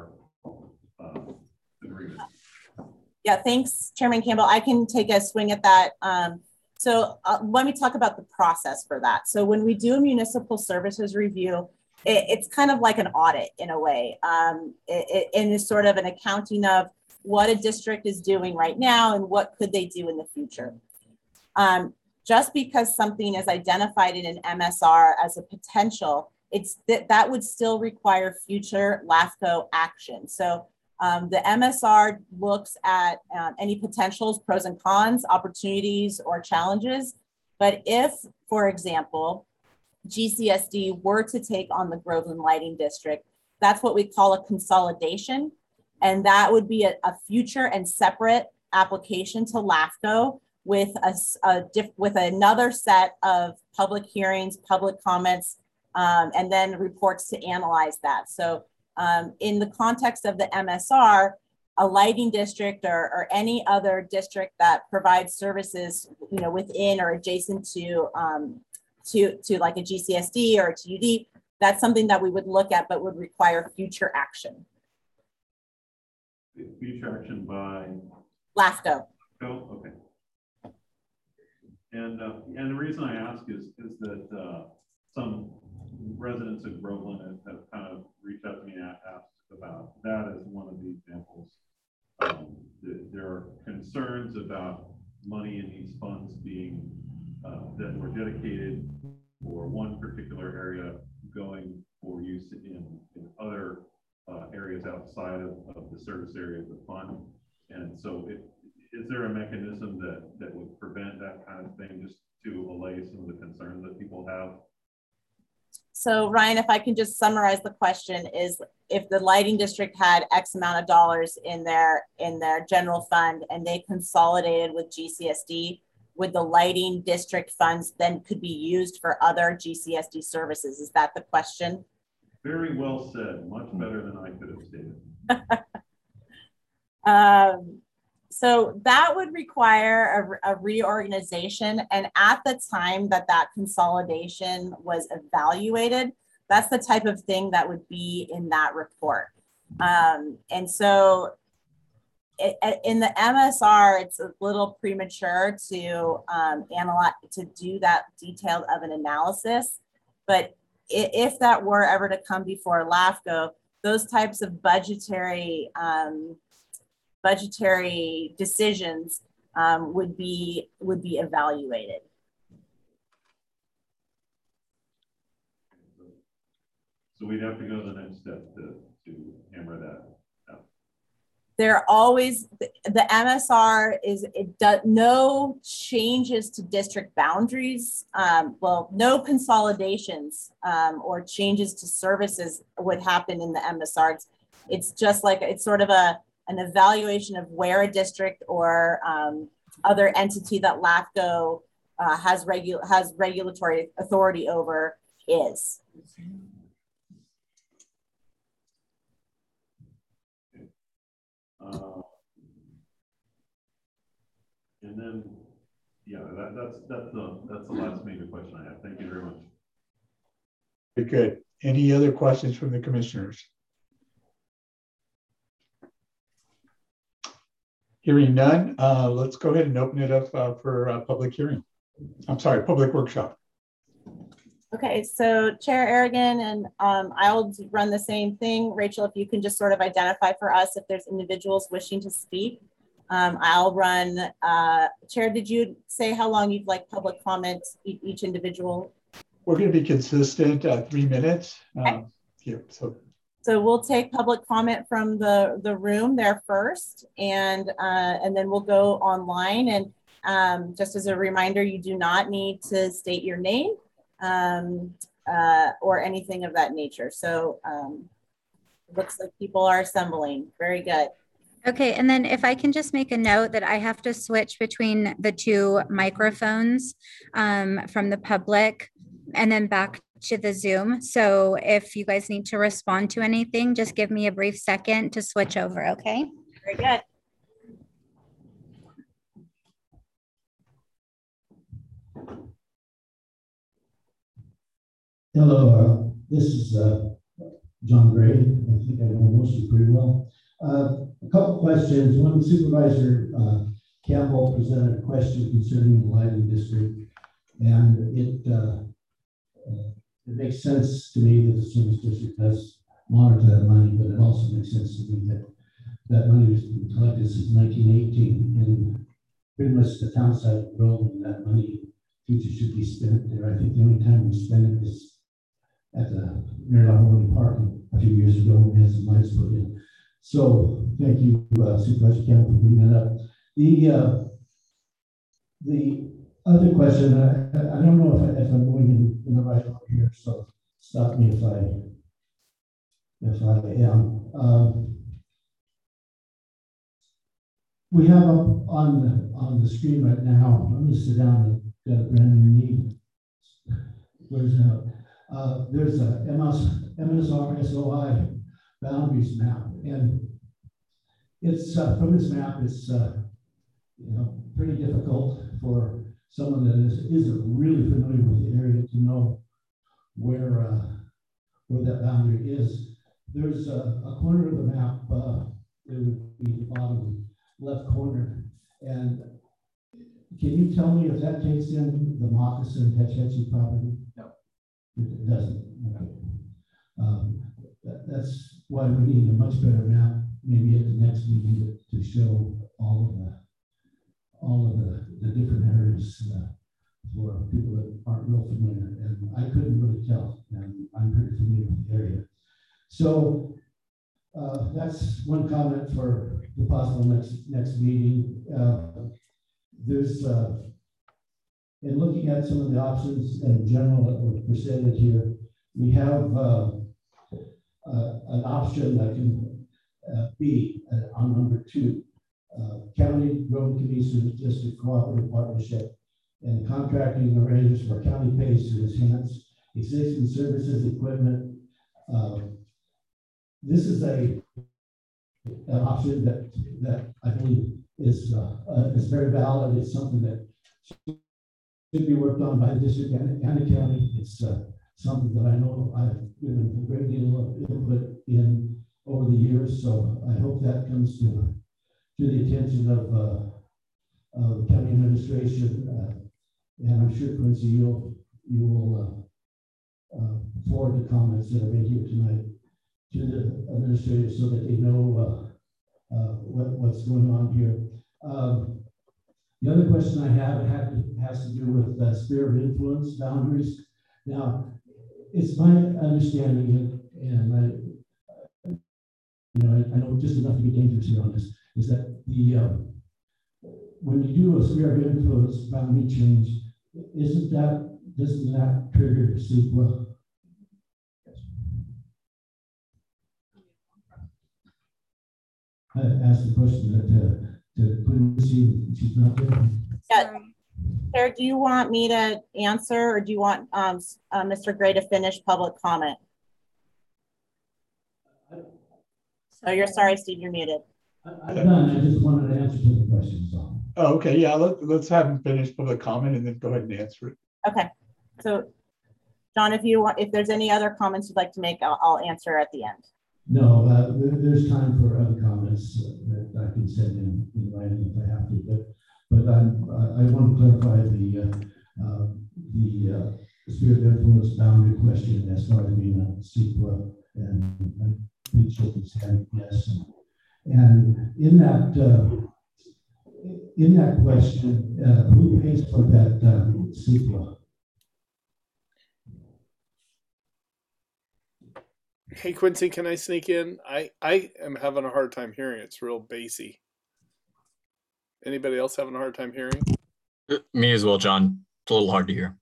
uh, agreement? Yeah, thanks, Chairman Campbell. I can take a swing at that. Um, so uh, let me talk about the process for that. So when we do a municipal services review, It, it's kind of like an audit in a way. Um, it, it, and it's sort of an accounting of what a district is doing right now and what could they do in the future. Um, just because something is identified in an M S R as a potential, it's that that would still require future LAFCO action. So um, the M S R looks at uh, any potentials, pros and cons, opportunities or challenges. But if, for example, G C S D were to take on the Groveland Lighting District, that's what we call a consolidation. And that would be a, a future and separate application to LAFCO with a, a diff, with another set of public hearings, public comments, um, and then reports to analyze that. So um, in the context of the M S R, a lighting district or, or any other district that provides services, you know, within or adjacent to um, To, to like a G C S D or a T U D, that's something that we would look at, but would require future action. Future action by? LAFCO. Oh, okay. And, uh, and the reason I ask is, is that uh, some residents of Groveland have, have kind of reached out to me and asked about that as one of the examples. Um, th there are concerns about money in these funds being, uh, that were dedicated for one particular area going for use in, in other uh, areas outside of, of the service area of the fund. And so it, is there a mechanism that, that would prevent that kind of thing, just to allay some of the concerns that people have? So Ryan, if I can just summarize the question, is if the lighting district had X amount of dollars in their in their general fund and they consolidated with G C S D, would the lighting district funds then could be used for other G C S D services? Is that the question? Very well said, much better than I could have stated. um, So that would require a, a reorganization. And at the time that that consolidation was evaluated, that's the type of thing that would be in that report. Um, and so it, in the M S R, it's a little premature to um, analyze, to do that detailed of an analysis. But if that were ever to come before LAFCO, those types of budgetary um, budgetary decisions um, would be would be evaluated. So we'd have to go to the next step to, to hammer that out. There are always, the M S R is, it does no changes to district boundaries. Um, well, no consolidations um, or changes to services would happen in the M S R. It's, it's just like, it's sort of a, an evaluation of where a district or um, other entity that LAFCO uh, has, regu has regulatory authority over is. Uh, and then, yeah, that, that's that's the that's the last major question I have. Thank you very much. Very good. Any other questions from the commissioners? Hearing none, uh, let's go ahead and open it up uh, for a public hearing. I'm sorry, public workshop. Okay, so Chair Aragon and um, I'll run the same thing. Rachel, if you can just sort of identify for us if there's individuals wishing to speak. Um, I'll run, uh, Chair, did you say how long you'd like public comment each individual? We're going to be consistent, uh, three minutes. Uh, here, so. So we'll take public comment from the, the room there first, and, uh, and then we'll go online. And um, just as a reminder, you do not need to state your name. Um, uh, or anything of that nature. So um, it looks like people are assembling. Very good. Okay, and then if I can just make a note that I have to switch between the two microphones um, from the public and then back to the Zoom. So if you guys need to respond to anything, just give me a brief second to switch over, okay? Very good. Hello, uh, this is uh, John Gray. I think I know most of you pretty well. Uh, a couple questions. One, Supervisor uh, Campbell presented a question concerning the lighting district, and it uh, uh, it makes sense to me that the service district does monitor that money, but it also makes sense to me that that money has been collected since nineteen eighteen, and pretty much the town side of the road, and that money future should be spent there. I think the only time we spend it is at the Maryland Morning Park a few years ago when we had some lights put in. So thank you, uh, Supervisor Campbell, for bringing that up. The uh, the other question, I, I don't know if, I, if I'm going in, in the right order here, so stop me if I if I am. Um, we have up on the, on the screen right now. Let me sit down and got a brand new knee. Where's that? Uh, there's a M S R S O I boundaries map, and it's uh, from this map. It's uh, you know pretty difficult for someone that is, isn't really familiar with the area to know where uh, where that boundary is. There's a, a corner of the map. Uh, it would be the bottom left corner, and can you tell me if that takes in the Moccasin Hetch Hetchy property? No. It doesn't, okay. Um, that, that's why we need a much better map, maybe at the next meeting to, to show all of the, all of the, the different areas uh, for people that aren't real familiar. And I couldn't really tell, and I'm pretty familiar with the area. So uh, that's one comment for the possible next, next meeting. Uh, there's, uh, in looking at some of the options in general that were presented here, we have uh, uh, an option that can uh, be uh, on number two, uh, County Road Commission District Cooperative Partnership and contracting arrangements for county pays to enhance existing services, equipment. Uh, this is a an option that that I believe is uh, uh, is very valid. It's something that should be worked on by the district and, and the county. It's uh, something that I know I've given a great deal of input in over the years. So I hope that comes to, to the attention of, uh, of the county administration. Uh, and I'm sure, Quincy, you'll, you will uh, uh, forward the comments that are made here tonight to the administrators so that they know uh, uh, what, what's going on here. Um, The other question I have had to, has to do with uh, sphere of influence boundaries. Now, it's my understanding, and I, you know, I, I know just enough to be dangerous here on this, is that the uh, when you do a sphere of influence boundary change, isn't that doesn't that trigger CEQA? I asked the question that. Uh, She's not there. Yeah. Sarah, do you want me to answer, or do you want um, uh, Mister Gray to finish public comment? Oh, you're sorry, Steve, you're muted. I'm done. I just wanted to answer to the question. So. Oh, okay, yeah, let, let's have him finish public comment and then go ahead and answer it. Okay, so John, if you want, if there's any other comments you'd like to make, I'll, I'll answer at the end. No, uh, there's time for other comments that I can send in, in writing if I have to, but but I'm, I want to clarify the uh, uh, the uh, sphere of influence boundary question as far as being a CEQA, and I think she'll say yes. And, and in that uh, in that question, uh, who pays for that um, CEQA? Hey, Quincy, can I sneak in? I, I am having a hard time hearing. It's real bassy. Anybody else having a hard time hearing? Me as well, John. It's a little hard to hear.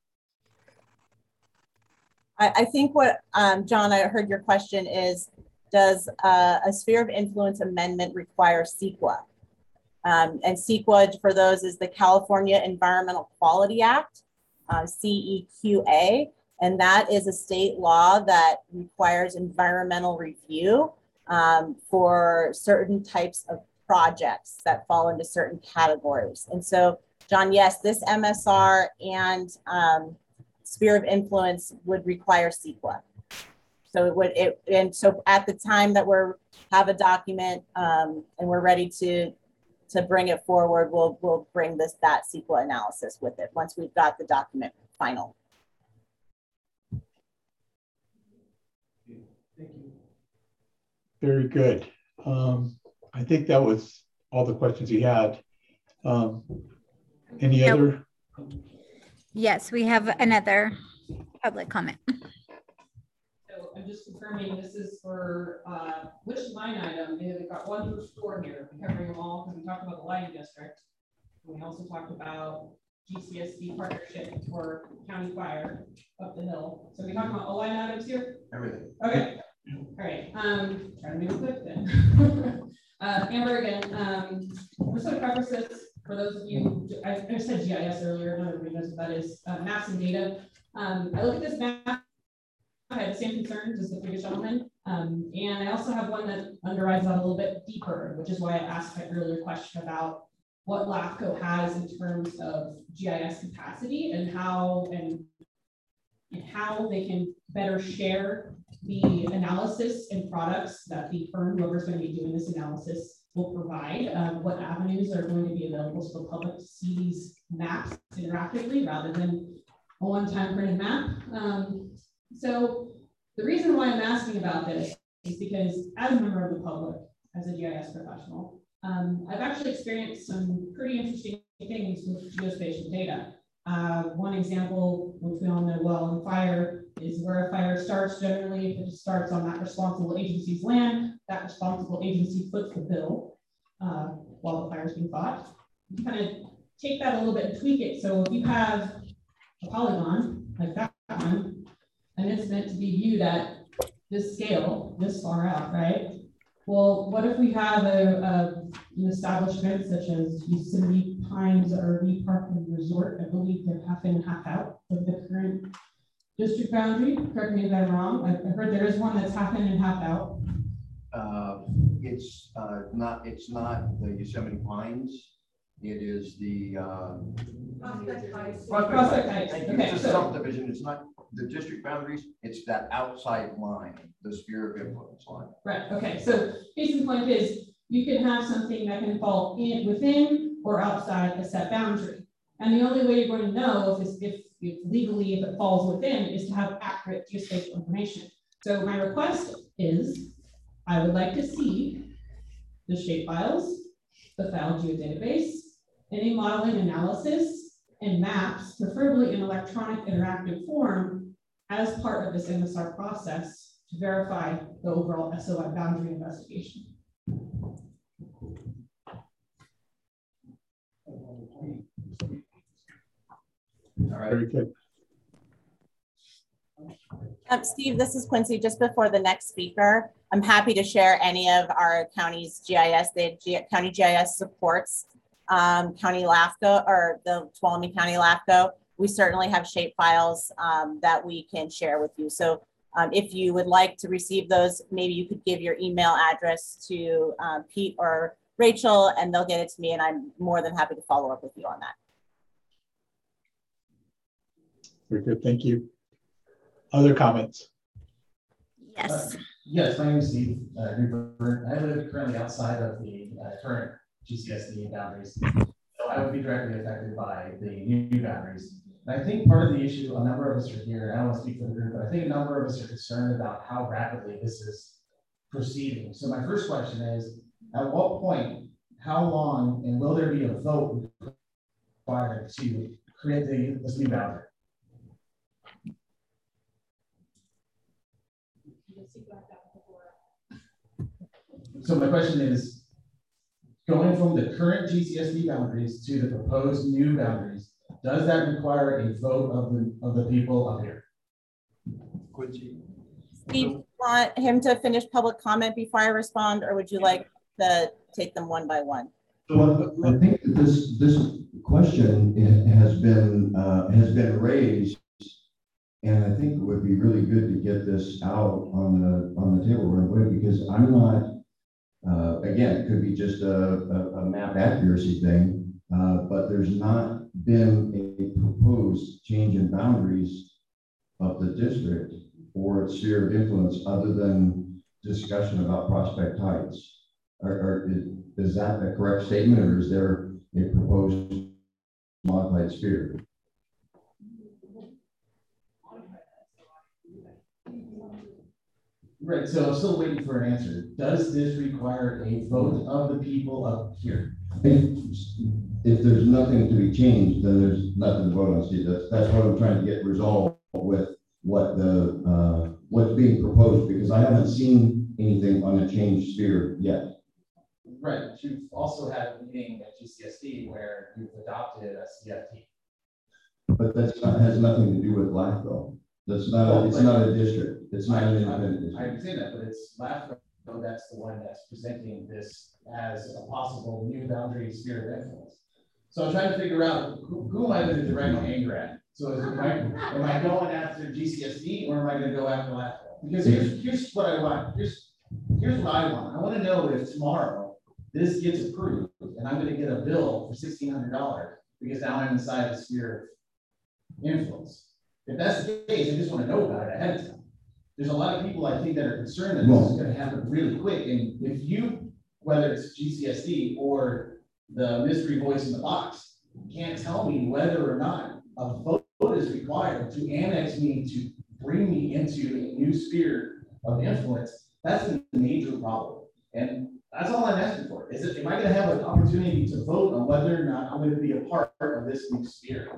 I, I think what, um, John, I heard your question is, does uh, a sphere of influence amendment require CEQA? Um, and CEQA, for those, is the California Environmental Quality Act, uh, C E Q A. And that is a state law that requires environmental review um, for certain types of projects that fall into certain categories. And so, John, yes, this M S R and um, sphere of influence would require CEQA. So it would, it, and so at the time that we're have a document um, and we're ready to to bring it forward, we'll we'll bring this that CEQA analysis with it once we've got the document final. Thank you. Very good. Um, I think that was all the questions he had. Um, any nope. other? Yes, we have another public comment. So I'm just confirming this is for uh, which line item? We've got one through four here, covering them all because we talked about the lighting district. We also talked about G C S D partnership for county fire up the hill. So we talking about all line items here? Everything. Okay. All right. Um, try to make it quick then. uh, Amber again. Um, I'm just going to preface this for those of you. I, I said G I S earlier. Not everybody knows what that is. Uh, maps and data. Um, I look at this map. I had the same concerns as the previous gentleman. Um, and I also have one that underwrites that a little bit deeper, which is why I asked my earlier question about what LAFCO has in terms of G I S capacity and how and, and how they can better share the analysis and products that the firm, whoever's going to be doing this analysis, will provide, um, what avenues are going to be available to the public to see these maps interactively rather than a one-time printed map. Um, so the reason why I'm asking about this is because as a member of the public, as a G I S professional, um, I've actually experienced some pretty interesting things with geospatial data. Uh, one example, which we all know well in fire, is where a fire starts. Generally, if it starts on that responsible agency's land, that responsible agency foots the bill uh, while the fire is being fought. You kind of take that a little bit and tweak it. So if you have a polygon like that one, and it's meant to be viewed at this scale, this far out, right? Well, what if we have a, a an establishment such as Yosemite Pines R V Park and Resort? I believe they're half in, half out of the current district boundary. Correct me if I'm wrong. I've heard there is one that's half in and half out. Uh, it's uh, not. It's not the Yosemite Pines. It is the um, Prospect Heights. Prospect Heights. Okay, it's a so- subdivision. It's not the district boundaries. It's that outside line, the sphere of influence line. Right. Okay. So case in point is you can have something that can fall in within or outside a set boundary, and the only way you're going to know if, it's, if, if legally if it falls within is to have accurate geospatial information. So my request is I would like to see the shapefiles, the file geodatabase, any modeling analysis, and maps, preferably in electronic interactive form, as part of this M S R process to verify the overall S O I boundary investigation. All right. Very good. Um, Steve, this is Quincy. Just before the next speaker, I'm happy to share any of our county's G I S. The G County G I S supports um, County LAFCO or the Tuolumne County LAFCO. We certainly have shape files um, that we can share with you. So um, if you would like to receive those, maybe you could give your email address to um, Pete or Rachel, and they'll get it to me, and I'm more than happy to follow up with you on that. Very good. Thank you. Other comments? Yes. Uh, yes, my name is Steve uh, Greenberg. I live currently outside of the uh, current G C S D boundaries, so I would be directly affected by the new boundaries. And I think part of the issue, a number of us are here, I don't want to speak for the group, but I think a number of us are concerned about how rapidly this is proceeding. So my first question is, at what point, how long, and will there be a vote required to create the, this new boundary? So my question is, going from the current G C S D boundaries to the proposed new boundaries, does that require a vote of the of the people up here? Quincy. Steve, you want him to finish public comment before I respond, or would you like to take them one by one? Well, I think that this this question has been uh, has been raised, and I think it would be really good to get this out on the on the table right away, because I'm not. Uh, again, it could be just a, a, a map accuracy thing, uh, but there's not been a proposed change in boundaries of the district or its sphere of influence other than discussion about Prospect Heights. Or, or is, is that a correct statement, or is there a proposed modified sphere? Right, so I'm still waiting for an answer. Does this require a vote of the people up here? If, if there's nothing to be changed, then there's nothing to vote on. See, that's, that's what I'm trying to get resolved with what the uh, what's being proposed, because I haven't seen anything on a changed sphere yet. Right, but you've also had a meeting at G C S D where you've adopted a C F T. But that's not, has nothing to do with LAFCO. That's not, a, it's not a district. It's not an independent district. I understand that, but it's LAFCO that's the one that's presenting this as a possible new boundary sphere of influence. So I'm trying to figure out who, who am I going to direct my anger at? So is it, am, I, am I going after G C S D, or am I going to go after LAFCO? Because here's, here's what I want. Here's, here's what I want. I want to know if tomorrow this gets approved and I'm going to get a bill for sixteen hundred dollars because now I'm inside the sphere of influence. If that's the case, I just want to know about it ahead of time. There's a lot of people I think that are concerned that this is going to happen really quick. And if you, whether it's G C S D or the mystery voice in the box, can't tell me whether or not a vote is required to annex me, to bring me into a new sphere of influence, that's a major problem. And that's all I'm asking for. Is it, am I going to have an opportunity to vote on whether or not I'm going to be a part of this new sphere?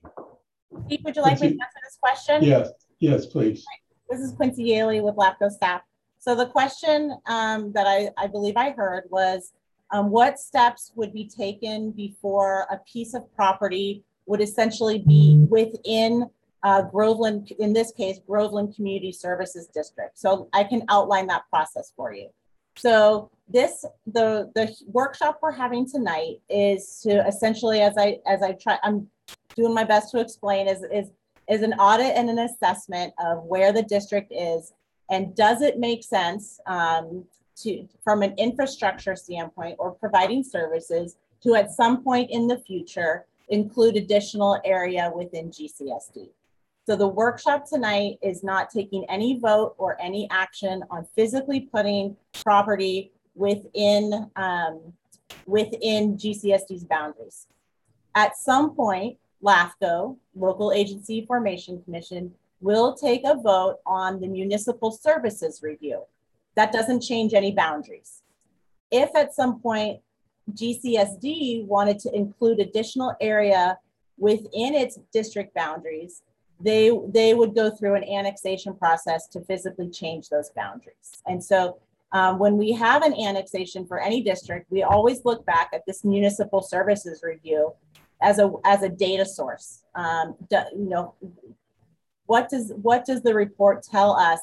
Pete, would you like me to answer this question? Yes, yes, please. This is Quincy Yaley with LAFCO staff. So the question um, that I, I believe I heard was, um, what steps would be taken before a piece of property would essentially be within uh, Groveland, in this case, Groveland Community Services District. So I can outline that process for you. So this, the, the workshop we're having tonight is to essentially, as I, as I try, I'm doing my best to explain, is, is, is an audit and an assessment of where the district is, and does it make sense um, to, from an infrastructure standpoint or providing services, to at some point in the future include additional area within G C S D. So the workshop tonight is not taking any vote or any action on physically putting property within, um, within G C S D's boundaries. At some point, LAFCO, Local Agency Formation Commission, will take a vote on the municipal services review. That doesn't change any boundaries. If at some point G C S D wanted to include additional area within its district boundaries, they, they would go through an annexation process to physically change those boundaries. And so um, when we have an annexation for any district, we always look back at this municipal services review as a, as a data source. Um, do, you know, what does, what does the report tell us?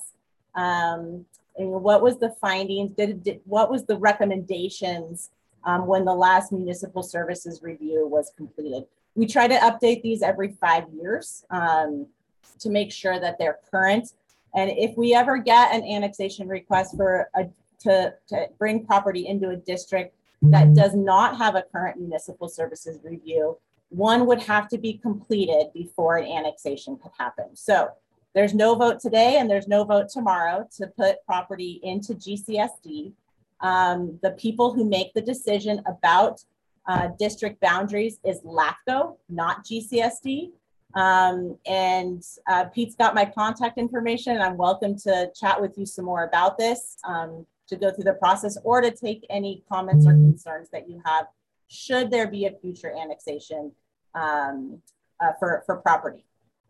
Um, and what was the findings? Did, did, what was the recommendations um, when the last municipal services review was completed? We try to update these every five years um, to make sure that they're current. And if we ever get an annexation request for a, to, to bring property into a district that does not have a current municipal services review, one would have to be completed before an annexation could happen. So there's no vote today and there's no vote tomorrow to put property into G C S D. Um, the people who make the decision about uh, district boundaries is LAFCO, not G C S D. Um, and uh, Pete's got my contact information, and I'm welcome to chat with you some more about this, um, to go through the process or to take any comments or concerns that you have should there be a future annexation um, uh, for, for property.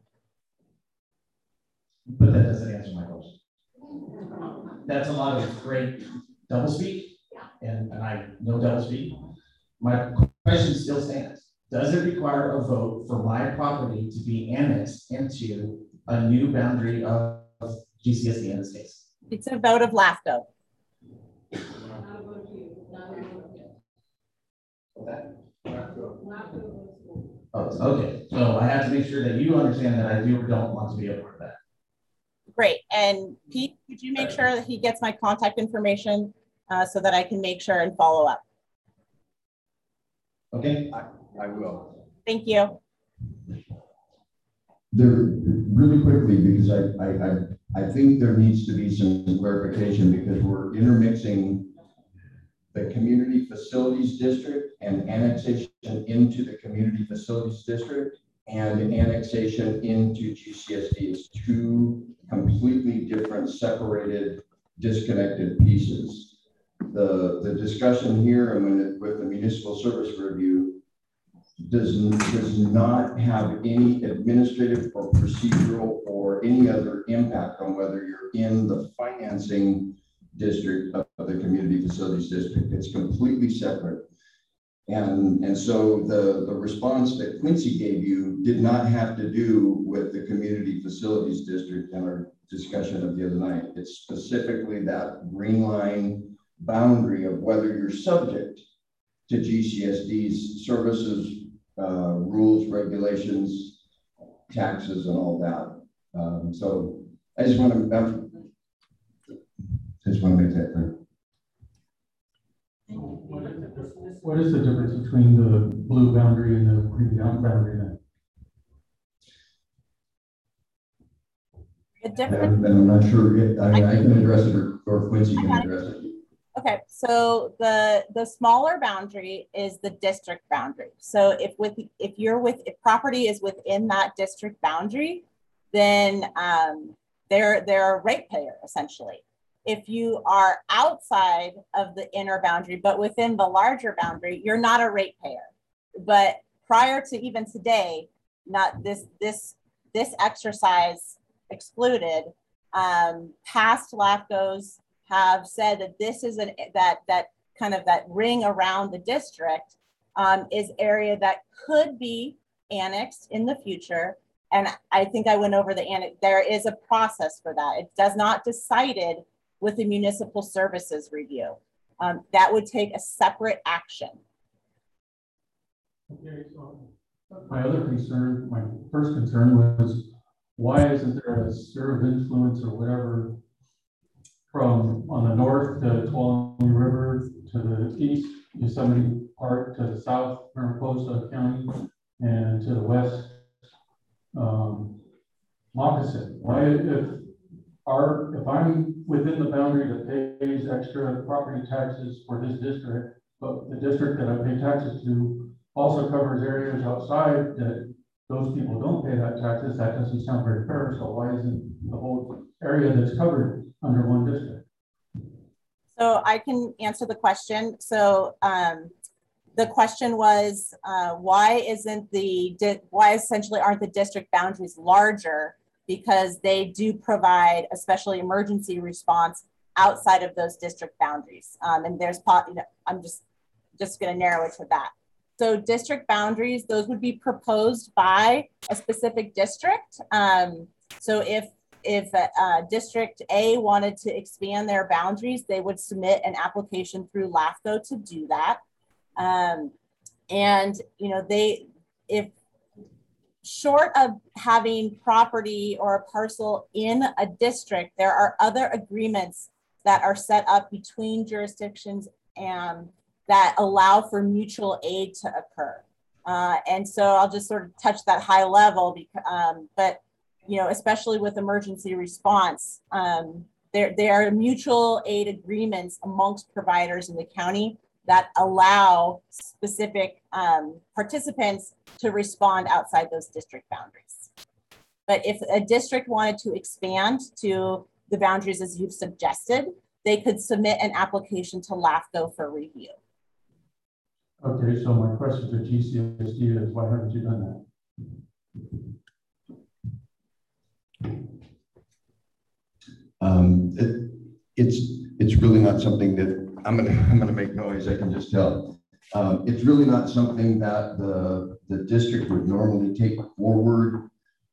But that doesn't answer my question. That's a lot of great doublespeak, and, and I know doublespeak. My question still stands. Does it require a vote for my property to be annexed into a new boundary of G C S D in this case? It's a vote of LAFCO. Oh, okay, so I have to make sure that you understand that I do or don't want to be a part of that. Great, and Pete, could you make sure that he gets my contact information uh, so that I can make sure and follow up? Okay, I, I will. Thank you. There, really quickly, because I, I, I, I think there needs to be some clarification, because we're intermixing the community facilities district and annexation into the community facilities district and annexation into G C S D is two completely different, separated, disconnected pieces. The, the discussion here and when it, with the municipal service review does, does not have any administrative or procedural or any other impact on whether you're in the financing district of the community facilities district. It's completely separate. And, and so the, the response that Quincy gave you did not have to do with the community facilities district in our discussion of the other night. It's specifically that green line boundary of whether you're subject to G C S D's services, uh, rules, regulations, taxes, and all that. Um, so I just want to, I just want to make that clear. What is the difference between the blue boundary and the green boundary then? The difference. And I'm not sure, if, I mean, I can address it or, or Quincy can address it. Okay, so the the smaller boundary is the district boundary. So if with if you're with if property is within that district boundary, then um, they're they're a ratepayer essentially. If you are outside of the inner boundary but within the larger boundary, you're not a ratepayer. But prior to even today, not this this this exercise excluded, um, past LAFCOs have said that this is an that that kind of that ring around the district um, is area that could be annexed in the future. And I think I went over the annex. There is a process for that. It does not decided with the municipal services review. Um, that would take a separate action. Okay, so my other concern, my first concern was why isn't there a sphere of influence or whatever from on the north to Tuolumne River to the east, Yosemite Park to the south, Mariposa County, and to the west, um, Moccasin. Why, if our, if I'm within the boundary that pays extra property taxes for this district, but the district that I pay taxes to also covers areas outside that those people don't pay that taxes, that doesn't sound very fair. So why isn't the whole area that's covered under one district? So I can answer the question. So um, the question was, uh, why isn't the, why essentially aren't the district boundaries larger? Because they do provide, especially emergency response outside of those district boundaries. Um, and there's, you know, I'm just, just gonna narrow it to that. So district boundaries, those would be proposed by a specific district. Um, so if if uh, District A wanted to expand their boundaries, they would submit an application through LAFCO to do that. Um, and you know, they if short of having property or a parcel in a district, there are other agreements that are set up between jurisdictions and that allow for mutual aid to occur. Uh, and so I'll just sort of touch that high level, because, um, but you know, especially with emergency response, um, there, there are mutual aid agreements amongst providers in the county that allow specific um, participants to respond outside those district boundaries. But if a district wanted to expand to the boundaries as you've suggested, they could submit an application to LAFCO for review. Okay, so my question to G C S D is, why haven't you done that? Um, it, it's it's really not something that I'm gonna I'm gonna make noise. I can just tell. Um, it's really not something that the the district would normally take forward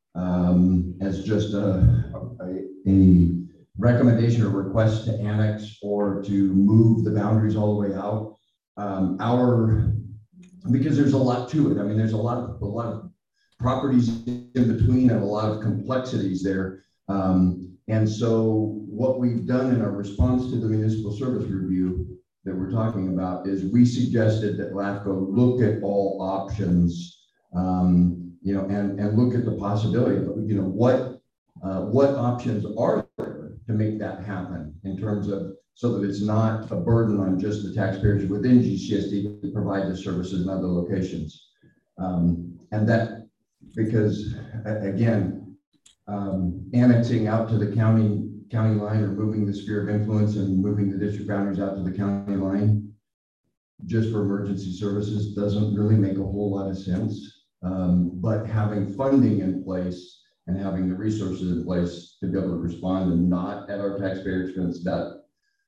um, as just a, a a recommendation or request to annex or to move the boundaries all the way out. Um, our, because there's a lot to it. I mean, there's a lot of a lot of properties in between and a lot of complexities there. Um, and so what we've done in our response to the municipal service review that we're talking about is we suggested that LAFCO look at all options, um, you know, and, and look at the possibility of, you know, what, uh, what options are there to make that happen in terms of, so that it's not a burden on just the taxpayers within G C S D to provide the services in other locations. Um, and that, because again, um, annexing out to the county county line or moving the sphere of influence and moving the district boundaries out to the county line just for emergency services doesn't really make a whole lot of sense. Um, but having funding in place and having the resources in place to be able to respond and not at our taxpayer expense, that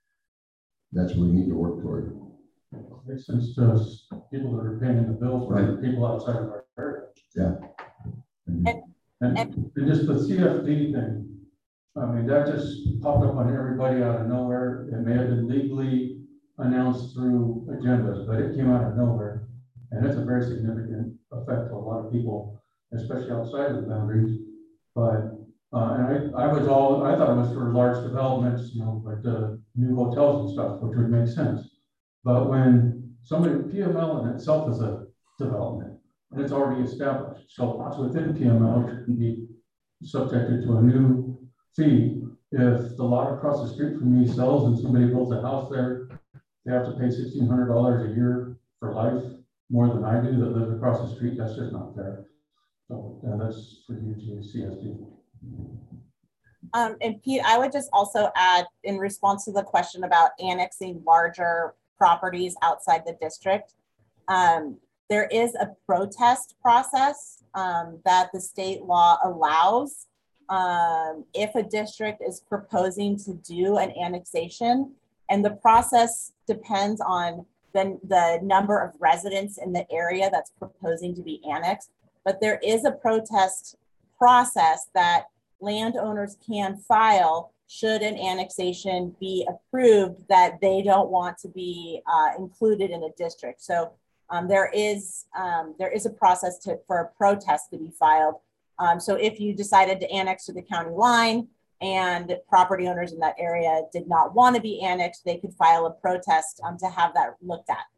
that's what we need to work toward. It makes sense to us, people that are paying the bills, right? For people outside of our area. Yeah. And, and, and just the C F D thing, I mean, that just popped up on everybody out of nowhere. It may have been legally announced through agendas, but it came out of nowhere. And it's a very significant effect to a lot of people, especially outside of the boundaries. But Uh, and I, I was all, I thought it was for large developments, you know, like the new hotels and stuff, which would make sense. But when somebody, P M L in itself is a development, and it's already established. So lots within P M L can be subjected to a new fee. If the lot across the street from me sells and somebody builds a house there they have to pay sixteen hundred dollars a year for life, more than I do that live across the street. That's just not fair. So yeah, that's for you, G C S D. Um, and Pete, I would just also add in response to the question about annexing larger properties outside the district. Um, there is a protest process um, that the state law allows um, if a district is proposing to do an annexation, and the process depends on the, the number of residents in the area that's proposing to be annexed. But there is a protest process that landowners can file should an annexation be approved that they don't want to be uh, included in a district. So um, there is um, there is a process to, for a protest to be filed. Um, so if you decided to annex to the county line and property owners in that area did not want to be annexed, they could file a protest um, to have that looked at.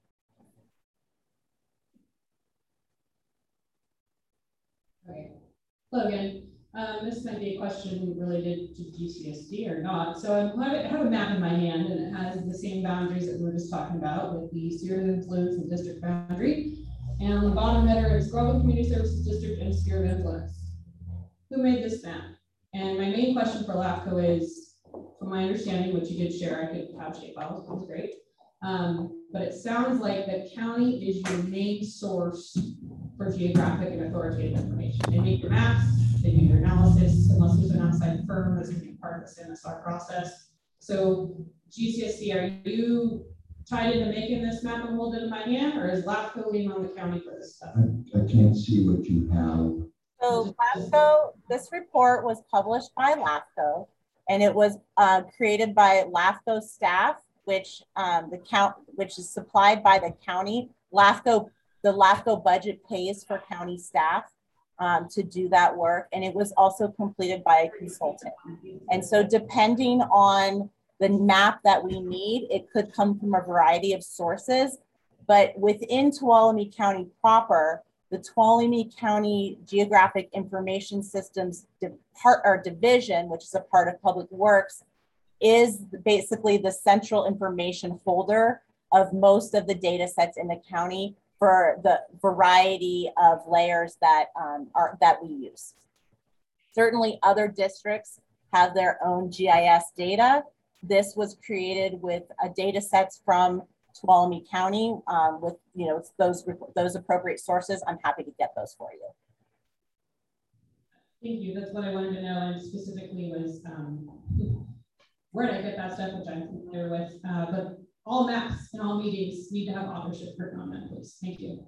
Okay. Hello again. Um, this might be a question related to G C S D or not. So I have, I have a map in my hand and it has the same boundaries that we were just talking about with the sphere of influence and district boundary. And on the bottom header is Groveland Community Services District and sphere of influence. Who made this map? And my main question for LAFCO is, from my understanding, which you did share, I could have shape files, it was great. Um, but it sounds like the county is your main source for geographic and authoritative information. They make your maps, they do your analysis, unless there's an outside firm that's going to be part of this M S R process. So G C S D, are you tied into making this map and hold it in my hand, or is LAFCO leaning on the county for this stuff? I, I can't see what you have. So LAFCO, this report was published by LAFCO, and it was uh, created by LAFCO staff, which um, the count, which is supplied by the county. LAFCO, the LAFCO budget pays for county staff um, to do that work, and it was also completed by a consultant. And so, depending on the map that we need, it could come from a variety of sources. But within Tuolumne County proper, the Tuolumne County Geographic Information Systems part or division, which is a part of Public Works, is basically the central information holder of most of the data sets in the county for the variety of layers that um, are that we use. Certainly other districts have their own G I S data. This was created with a data sets from Tuolumne County um, with you know those those appropriate sources. I'm happy to get those for you. Thank you. That's what I wanted to know, and specifically was um, where did I get that stuff, which I'm familiar with. Uh, but all maps and all meetings need to have authorship written on them, please. Thank you.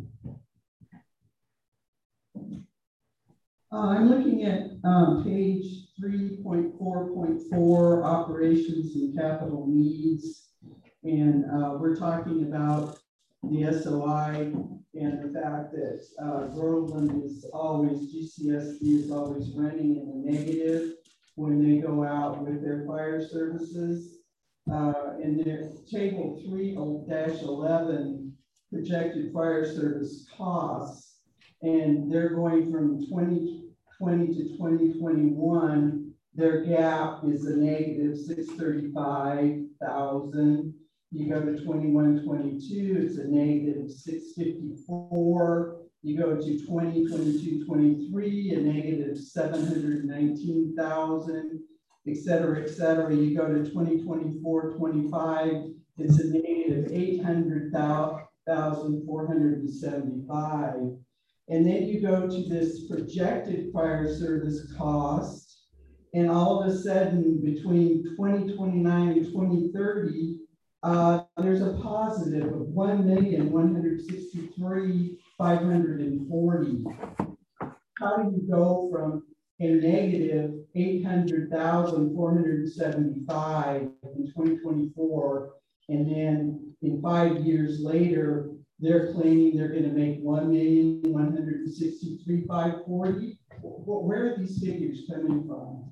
Uh, I'm looking at um, page three point four point four, operations and capital needs. And uh, we're talking about the S O I and the fact that uh, Groveland is always, G C S D is always running in the negative when they go out with their fire services. Uh, in their table three dash eleven, projected fire service costs, and they're going from twenty twenty to twenty twenty-one, their gap is a negative six hundred thirty-five thousand. You go to twenty-one twenty-two, it's a negative six hundred fifty-four. You go to twenty twenty-two twenty-three, a negative seven hundred nineteen thousand, et cetera, et cetera. You go to twenty twenty-four twenty-five, it's a negative eight hundred thousand four hundred seventy-five. And then you go to this projected fire service cost, and all of a sudden between twenty twenty-nine and twenty thirty, uh, there's a positive of one million one hundred sixty-three thousand five hundred forty. How do you go from a negative eight hundred thousand four hundred seventy-five in twenty twenty-four, and then in five years later, they're claiming they're going to make one million one hundred sixty-three thousand five hundred forty? Where are these figures coming from?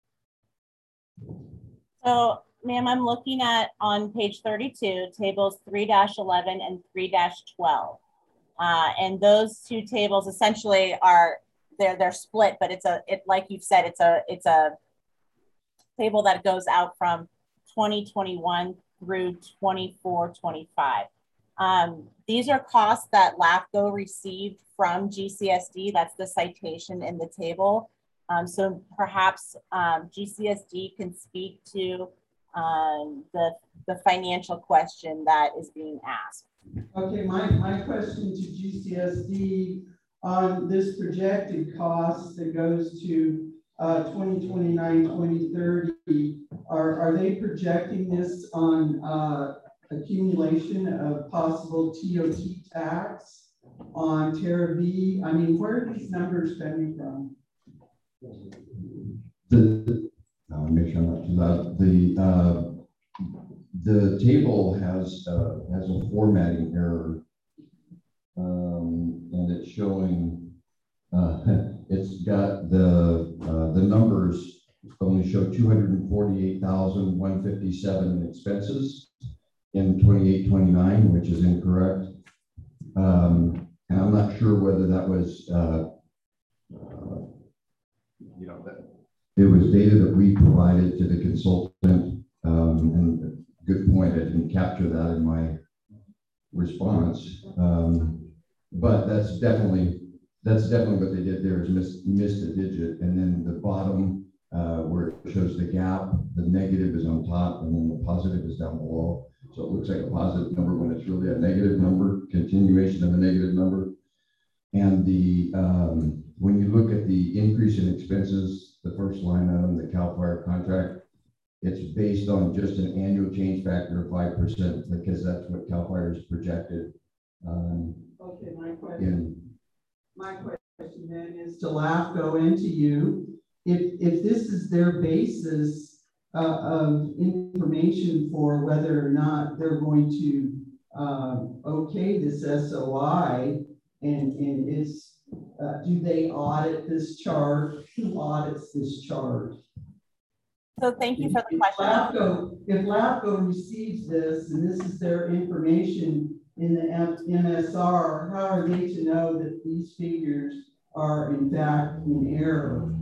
So, ma'am, I'm looking at on page thirty-two, tables three dash eleven and three dash twelve. Uh, and those two tables essentially are, they're, they're split, but it's a, it, like you've said, it's a, it's a table that goes out from twenty twenty-one through twenty-four twenty-five. Um, these are costs that LAFCO received from G C S D. That's the citation in the table. Um, so perhaps um, G C S D can speak to um, the, the financial question that is being asked. Okay, my, my question to G C S D on this projected cost that goes to uh, twenty twenty-nine, twenty thirty, are, are they projecting this on uh, accumulation of possible T O T tax on Terra V? I mean, where are these numbers coming from? The, I'll make sure I'm not too loud. The, uh, the table has, uh, has a formatting error. Um, and it's showing, uh, it's got the, uh, the numbers only show two hundred forty-eight thousand one hundred fifty-seven in expenses in twenty-eight twenty-nine, which is incorrect. Um, and I'm not sure whether that was, uh, uh, you know, that it was data that we provided to the consultant. Um, and good point, I didn't capture that in my response. Um, but that's definitely, that's definitely what they did there is miss, missed a digit. And then the bottom uh, where it shows the gap, the negative is on top and then the positive is down below. So it looks like a positive number when it's really a negative number, continuation of a negative number. And the um, when you look at the increase in expenses, the first line item, the CAL FIRE contract, it's based on just an annual change factor of five percent because that's what CAL FIRE is projected. Um, okay, my question, in, my question then is to LAFCO and to you. If, if this is their basis uh, of information for whether or not they're going to uh, okay this S O I, and, and is, uh, do they audit this chart? Who audits this chart? So thank you for the if question. LAFCO, if LAFCO receives this and this is their information in the M S R, how are they to know that these figures are in fact in error?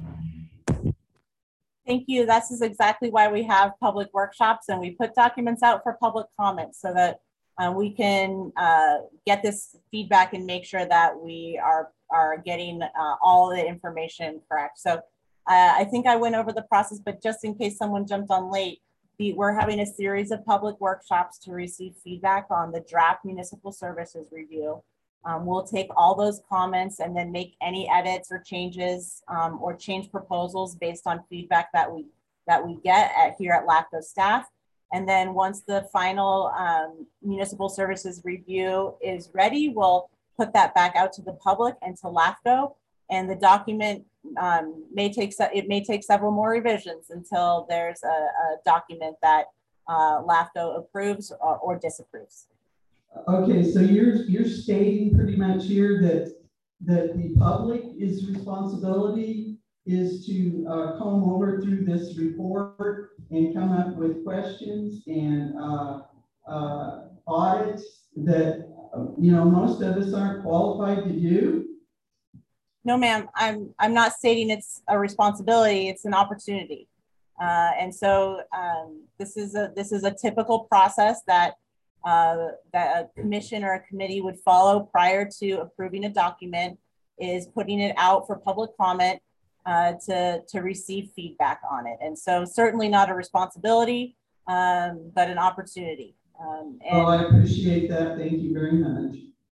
Thank you. This is exactly why we have public workshops and we put documents out for public comment so that uh, we can uh, get this feedback and make sure that we are, are getting uh, all the information correct. So uh, I think I went over the process, but just in case someone jumped on late, the, we're having a series of public workshops to receive feedback on the draft municipal services review. Um, we'll take all those comments and then make any edits or changes um, or change proposals based on feedback that we that we get at, here at LAFCO staff. And then once the final um, municipal services review is ready, we'll put that back out to the public and to LAFCO. And the document um, may take it may take several more revisions until there's a, a document that uh, LAFCO approves or, or disapproves. Okay, so you're you're stating pretty much here that that the public is responsibility is to uh, comb over through this report and come up with questions and uh, uh, audits that you know most of us aren't qualified to do. No, ma'am. I'm I'm not stating it's a responsibility. It's an opportunity, uh, and so um, this is a this is a typical process that. Uh, that a commission or a committee would follow prior to approving a document is putting it out for public comment uh, to, to receive feedback on it. And so certainly not a responsibility, um, but an opportunity. Um, and oh, I appreciate that. Thank you very much.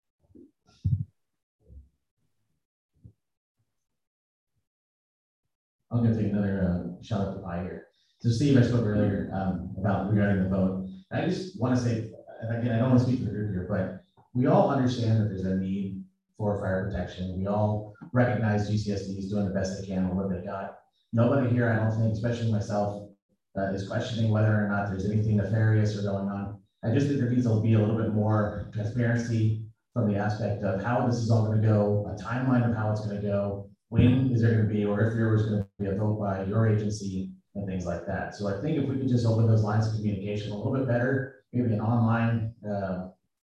I'm going to take another uh, shot at the pie here. So Steve, I spoke earlier um, about regarding the vote. I just want to say, and again, I don't want to speak for the group here, but we all understand that there's a need for fire protection. We all recognize G C S D is doing the best they can with what they got. Nobody here, I don't think, especially myself, uh, is questioning whether or not there's anything nefarious or going on. I just think there needs to be a little bit more transparency from the aspect of how this is all going to go, a timeline of how it's going to go, when is there going to be, or if there was going to be a vote by your agency and things like that. So I think if we could just open those lines of communication a little bit better, maybe an online uh,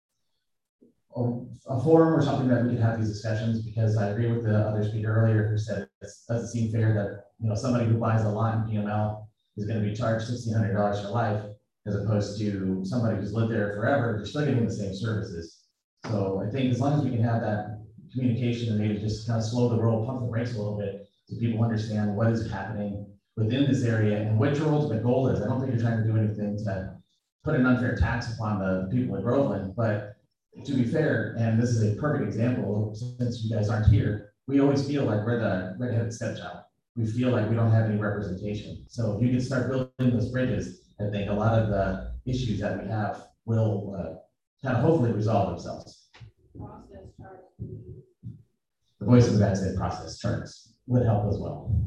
a forum or something that we could have these discussions, because I agree with the other speaker earlier who said it doesn't seem fair that you know somebody who buys a lot in P M L is going to be charged sixteen hundred dollars for life, as opposed to somebody who's lived there forever, they're still getting the same services. So I think as long as we can have that communication and maybe just kind of slow the roll, pump the brakes a little bit, so people understand what is happening within this area and what your ultimate goal is. I don't think you're trying to do anything to put an unfair tax upon the people of Groveland, but to be fair, and this is a perfect example, since you guys aren't here, we always feel like we're the redheaded stepchild. We feel like we don't have any representation. So if you can start building those bridges, I think a lot of the issues that we have will uh, kind of hopefully resolve themselves. Process charts. The voice of the guy said process charts would help as well.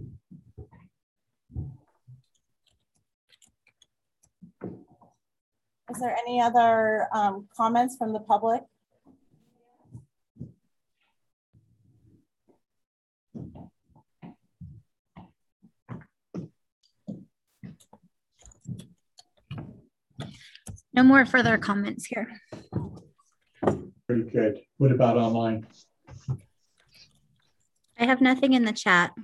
Is there any other um, comments from the public? No more further comments here. Very good. What about online? I have nothing in the chat.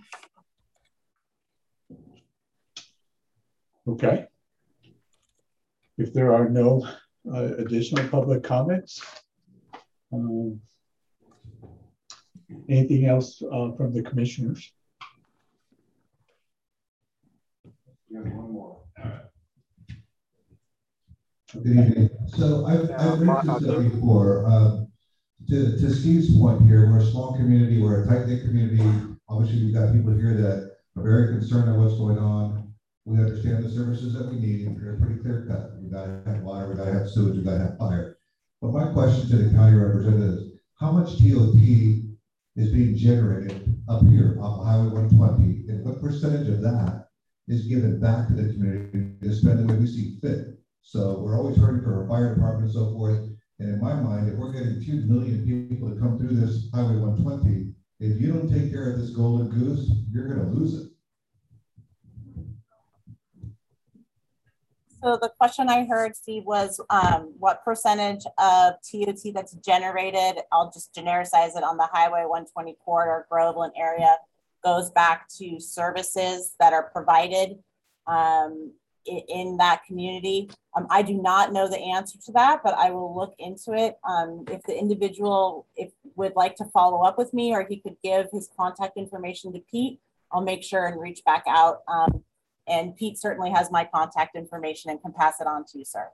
Okay. If there are no uh, additional public comments, um, anything else uh, from the commissioners? You have one more. Good evening. So I've, I've raised this up before. Um, to, to Steve's point here, we're a small community, we're a tight-knit community. Obviously, we've got people here that are very concerned about what's going on. We understand the services that we need. They're pretty clear cut. We gotta have water, we gotta have sewage, we gotta have fire. But my question to the county representative is, how much T O T is being generated up here on Highway one twenty, and what percentage of that is given back to the community to spend the way we see fit? So we're always hurting for our fire department and so forth. And in my mind, if we're getting two million people to come through this Highway one twenty, if you don't take care of this golden goose, you're gonna lose it. So the question I heard, Steve, was um, what percentage of T O T that's generated, I'll just genericize it, on the Highway one twenty corridor, Groveland area, goes back to services that are provided um, in, in that community. Um, I do not know the answer to that, but I will look into it. Um, if the individual if would like to follow up with me, or he could give his contact information to Pete, I'll make sure and reach back out. Um, And Pete certainly has my contact information and can pass it on to you, sir.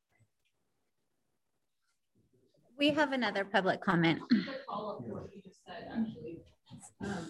We have another public comment. Follow up to what you just said, actually. Um,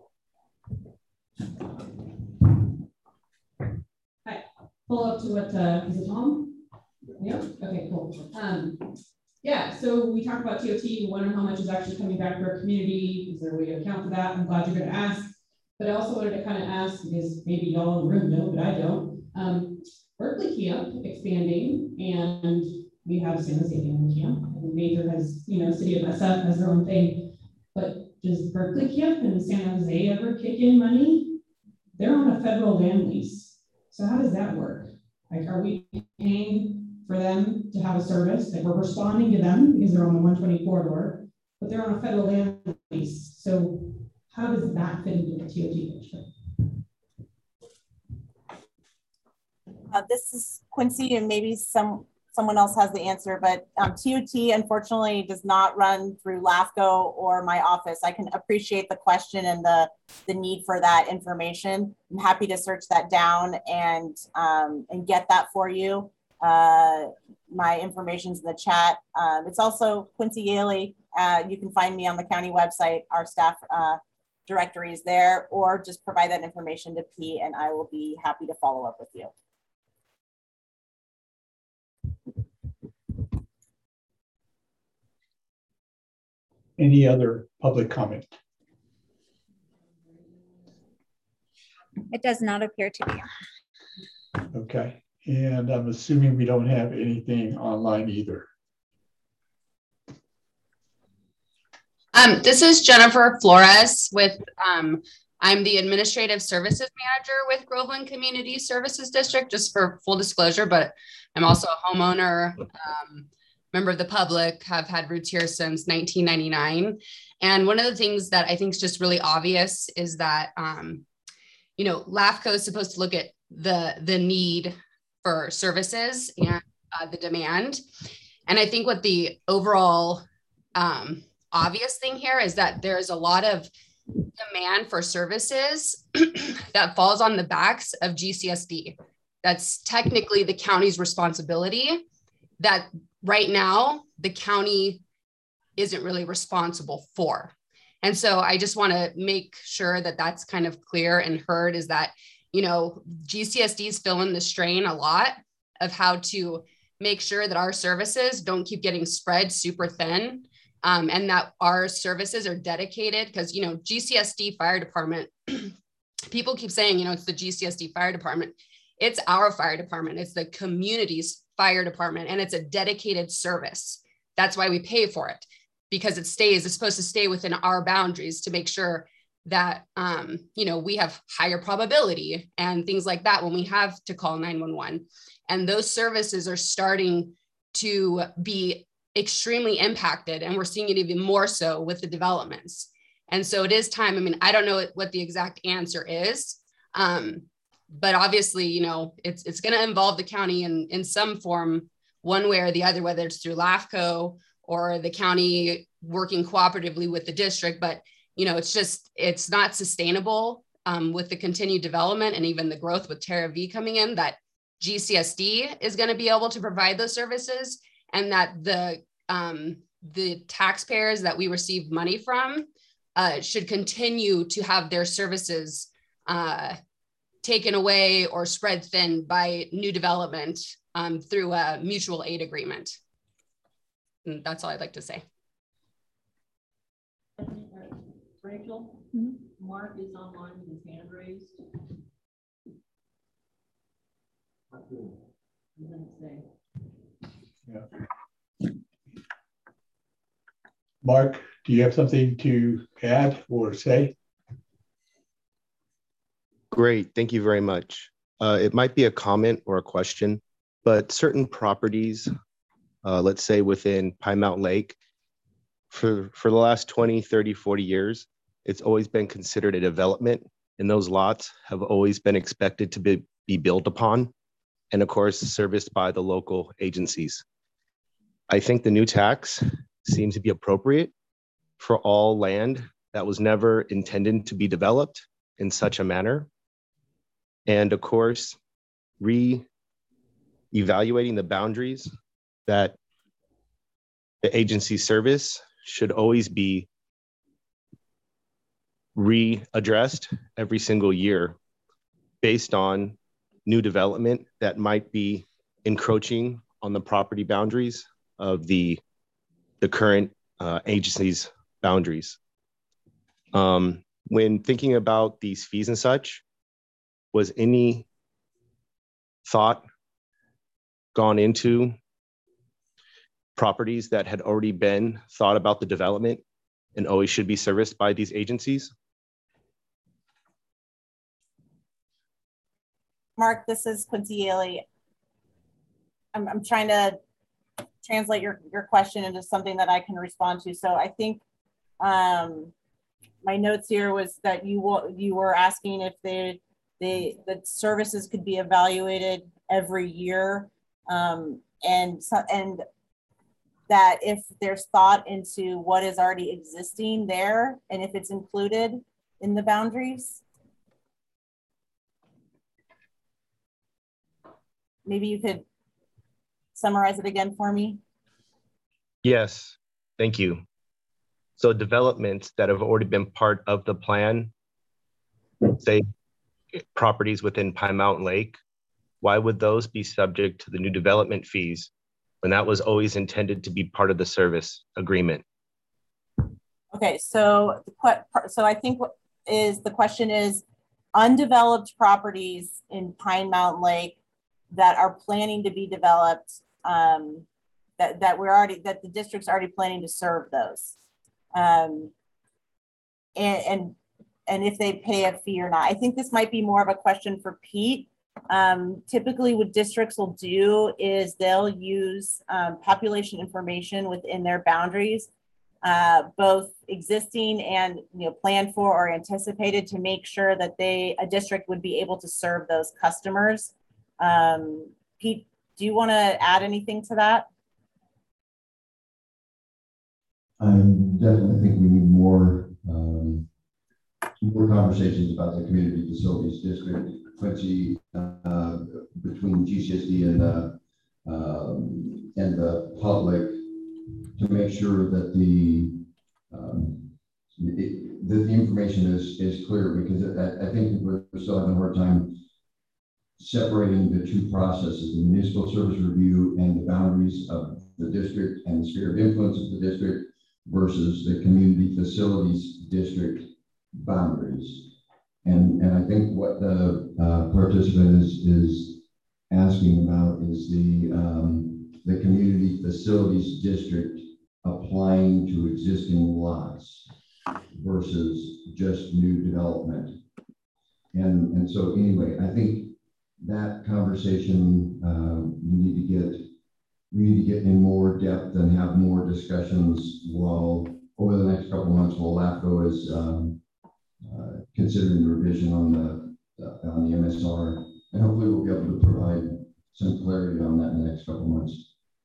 hi, follow up to what, uh, is it Tom? Yeah, okay, cool. Um, yeah, so we talked about T O T, we wonder how much is actually coming back to our community. Is there a way to account for that? I'm glad you're gonna ask. But I also wanted to kind of ask, because maybe y'all in the room know, but I don't. Um, Berkeley Camp expanding, and we have San Jose Family Camp. And Major has, you know, City of S F has their own thing. But does Berkeley Camp and San Jose ever kick in money? They're on a federal land lease. So how does that work? Like, are we paying for them to have a service that we're responding to them because they're on the one twenty corridor, but they're on a federal land lease? So how does that fit into the T O T picture? Uh, this is Quincy, and maybe some someone else has the answer, but um, T O T unfortunately does not run through LAFCO or my office. I can appreciate the question and the, the need for that information. I'm happy to search that down and, um, and get that for you. Uh, my information's in the chat. Um, it's also Quincy Yaley. Uh, you can find me on the county website. Our staff uh, directory is there, or just provide that information to Pete and I will be happy to follow up with you. Any other public comment? It does not appear to be. Okay, and I'm assuming we don't have anything online either. Um, this is Jennifer Flores with, um, I'm the Administrative Services Manager with Groveland Community Services District, just for full disclosure, but I'm also a homeowner, um, member of the public, have had roots here since nineteen ninety-nine. And one of the things that I think is just really obvious is that, um, you know, LAFCO is supposed to look at the, the need for services and uh, the demand. And I think what the overall um, obvious thing here is that there's a lot of demand for services that falls on the backs of G C S D. That's technically the county's responsibility that right now the county isn't really responsible for. And so I just want to make sure that that's kind of clear and heard, is that, you know, G C S D is feeling the strain a lot of how to make sure that our services don't keep getting spread super thin. Um, and that our services are dedicated, because, you know, G C S D Fire Department, people keep saying, you know, it's the G C S D Fire Department. It's our fire department. It's the community's fire department, and it's a dedicated service. That's why we pay for it, because it stays, it's supposed to stay within our boundaries to make sure that, um, you know, we have higher probability and things like that when we have to call nine one one. And those services are starting to be extremely impacted, and we're seeing it even more so with the developments. And so it is time. I mean, I don't know what the exact answer is, um, but obviously, you know, it's it's going to involve the county in in some form, one way or the other, whether it's through LAFCO or the county working cooperatively with the district. But, you know, it's just, it's not sustainable um, with the continued development and even the growth with Terra V coming in, that G C S D is going to be able to provide those services, and that the um, the taxpayers that we receive money from uh, should continue to have their services uh, taken away or spread thin by new development um, through a mutual aid agreement. And that's all I'd like to say. Rachel, mm-hmm. Mark is online with his hand raised. He doesn't say. Yeah. Mark, do you have something to add or say? Great, thank you very much. Uh, it might be a comment or a question, but certain properties, uh, let's say within Pine Mountain Lake, for, for the last twenty, thirty, forty years, it's always been considered a development, and those lots have always been expected to be, be built upon, and of course, serviced by the local agencies. I think the new tax seems to be appropriate for all land that was never intended to be developed in such a manner. And of course, re-evaluating the boundaries that the agency service should always be readdressed every single year based on new development that might be encroaching on the property boundaries of the, the current uh, agency's boundaries. Um, when thinking about these fees and such, was any thought gone into properties that had already been thought about the development and always should be serviced by these agencies? Mark, this is Quincy Yaley. I'm, I'm trying to translate your, your question into something that I can respond to. So I think um, my notes here was that you, you were asking if they, they, the services could be evaluated every year, um, and, so, and that if there's thought into what is already existing there and if it's included in the boundaries. Maybe you could summarize it again for me. Yes, thank you. So developments that have already been part of the plan, say properties within Pine Mountain Lake, why would those be subject to the new development fees when that was always intended to be part of the service agreement? Okay, so so I think what is the question is undeveloped properties in Pine Mountain Lake that are planning to be developed, um, that, that we're already, that the district's already planning to serve those. Um, and, and, and if they pay a fee or not. I think this might be more of a question for Pete. Um, typically what districts will do is they'll use um, population information within their boundaries, uh, both existing and you know planned for or anticipated, to make sure that they, a district would be able to serve those customers. Um, Pete, do you want to add anything to that? I definitely think we need more um, more conversations about the community facilities district, Quincy, uh, between G C S D and the um, and the public, to make sure that the um, it, that the information is is clear, because I, I think we're still having a hard time separating the two processes: the municipal service review and the boundaries of the district and the sphere of influence of the district versus the community facilities district boundaries. And, and I think what the uh, participant is, is asking about is the, um, the community facilities district applying to existing lots versus just new development. And, and so anyway, I think that conversation uh, we need to get We need to get in more depth and have more discussions while over the next couple of months while LAFCO is um, uh, considering the revision on the uh, on the M S R, and hopefully we'll be able to provide some clarity on that in the next couple of months.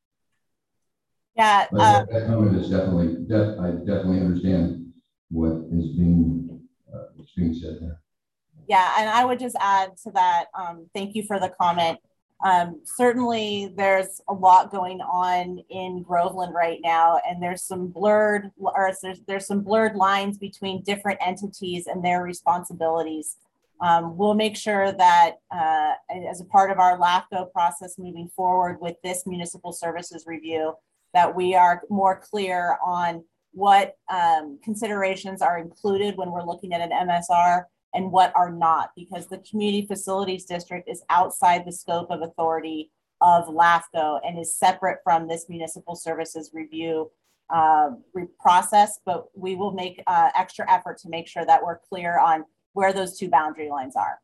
Yeah, but uh, that comment is definitely def I definitely understand what is being uh, what's being said there. Yeah, and I would just add to that. Um, thank you for the comment. Um, certainly there's a lot going on in Groveland right now, and there's some blurred or there's, there's some blurred lines between different entities and their responsibilities. Um, we'll make sure that uh, as a part of our LAFCO process moving forward with this municipal services review, that we are more clear on what um, considerations are included when we're looking at an M S R and what are not, because the community facilities district is outside the scope of authority of LAFCO and is separate from this municipal services review uh, process. But we will make uh, extra effort to make sure that we're clear on where those two boundary lines are.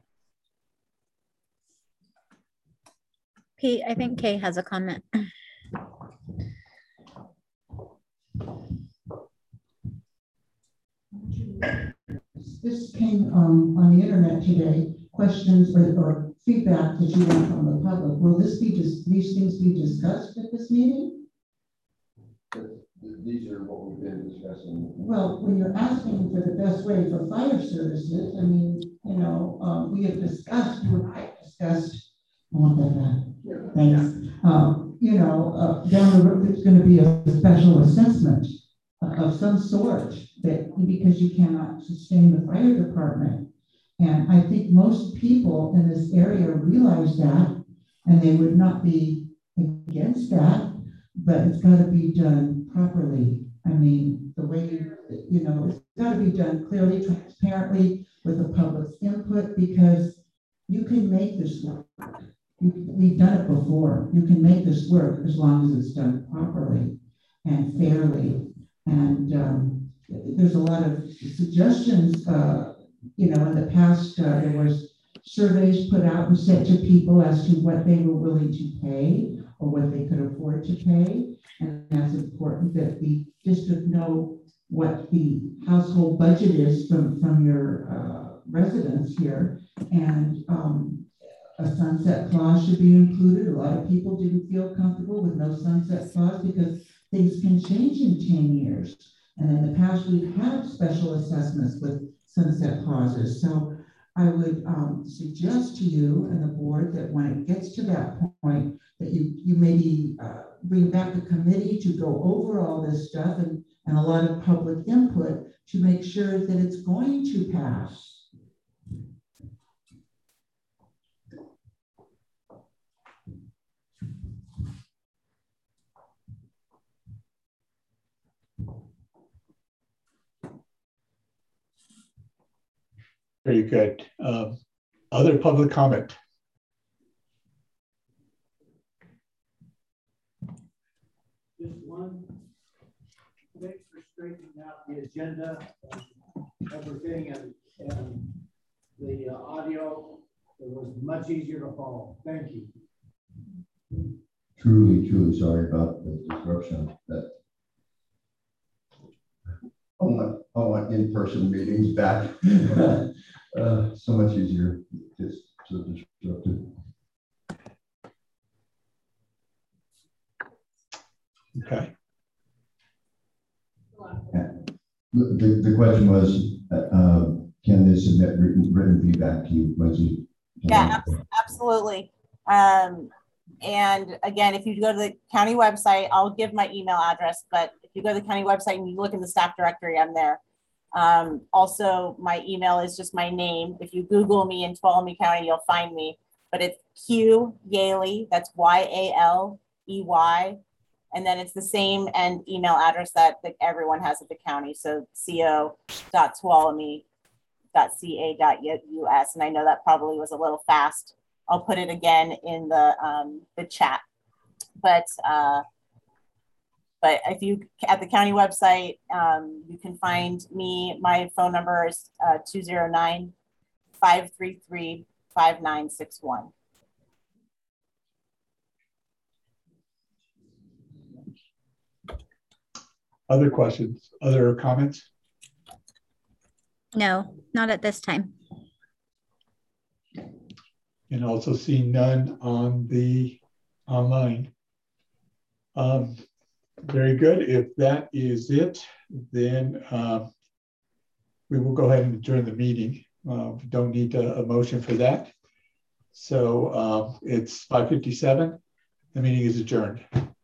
Pete, I think Kay has a comment. This came um, on the internet today, questions or, or feedback that you want from the public. Will this be just, these things be discussed at this meeting? These are what we've been discussing. Well, when you're asking for the best way for fire services, I mean, you know, um, we have discussed, you and I discussed, I want that back. Yeah. Thanks. Um, you know, uh, down the road, there's going to be a special assessment of some sort, that because you cannot sustain the fire department. And I think most people in this area realize that, and they would not be against that, but it's got to be done properly. I mean, the way you, you know, it's got to be done clearly, transparently, with the public's input, because you can make this work. You, we've done it before. You can make this work as long as it's done properly and fairly. And um, there's a lot of suggestions, uh, you know, in the past, uh, there was surveys put out and sent to people as to what they were willing to pay or what they could afford to pay. And that's important that the district know what the household budget is from, from your uh, residents here. And um, a sunset clause should be included. A lot of people didn't feel comfortable with no sunset clause because things can change in ten years. And in the past, we've had special assessments with sunset clauses. So I would um, suggest to you and the board that when it gets to that point, that you, you maybe uh, bring back a committee to go over all this stuff and, and a lot of public input to make sure that it's going to pass. Very good. Um, other public comment? Just one. Thanks for straightening out the agenda, and everything, and, and the uh, audio. It was much easier to follow. Thank you. Truly, truly sorry about the disruption. That I want, I want in-person meetings back. uh, so much easier. Just so disruptive. Okay. The, the, the question was, uh, can they submit written, written feedback to you, Lindsay? Yeah, ab- absolutely. Um, and again, if you go to the county website, I'll give my email address, but if you go to the county website and you look in the staff directory, I'm there. Um, also, my email is just my name. If you Google me in Tuolumne County, you'll find me, but it's Q Yaley, that's Y A L E Y. And then it's the same and email address that, that everyone has at the county. So co dot tuolumne dot c a dot u s. And I know that probably was a little fast. I'll put it again in the um, the chat. But uh, but if you at the county website, um, you can find me. My phone number is uh, two zero nine, five three three, five nine six one. Other questions, other comments? No, not at this time. And also see none on the online. Um, very good. If that is it, then uh, we will go ahead and adjourn the meeting. Uh, we don't need a, a motion for that. So uh, it's five fifty-seven. The meeting is adjourned.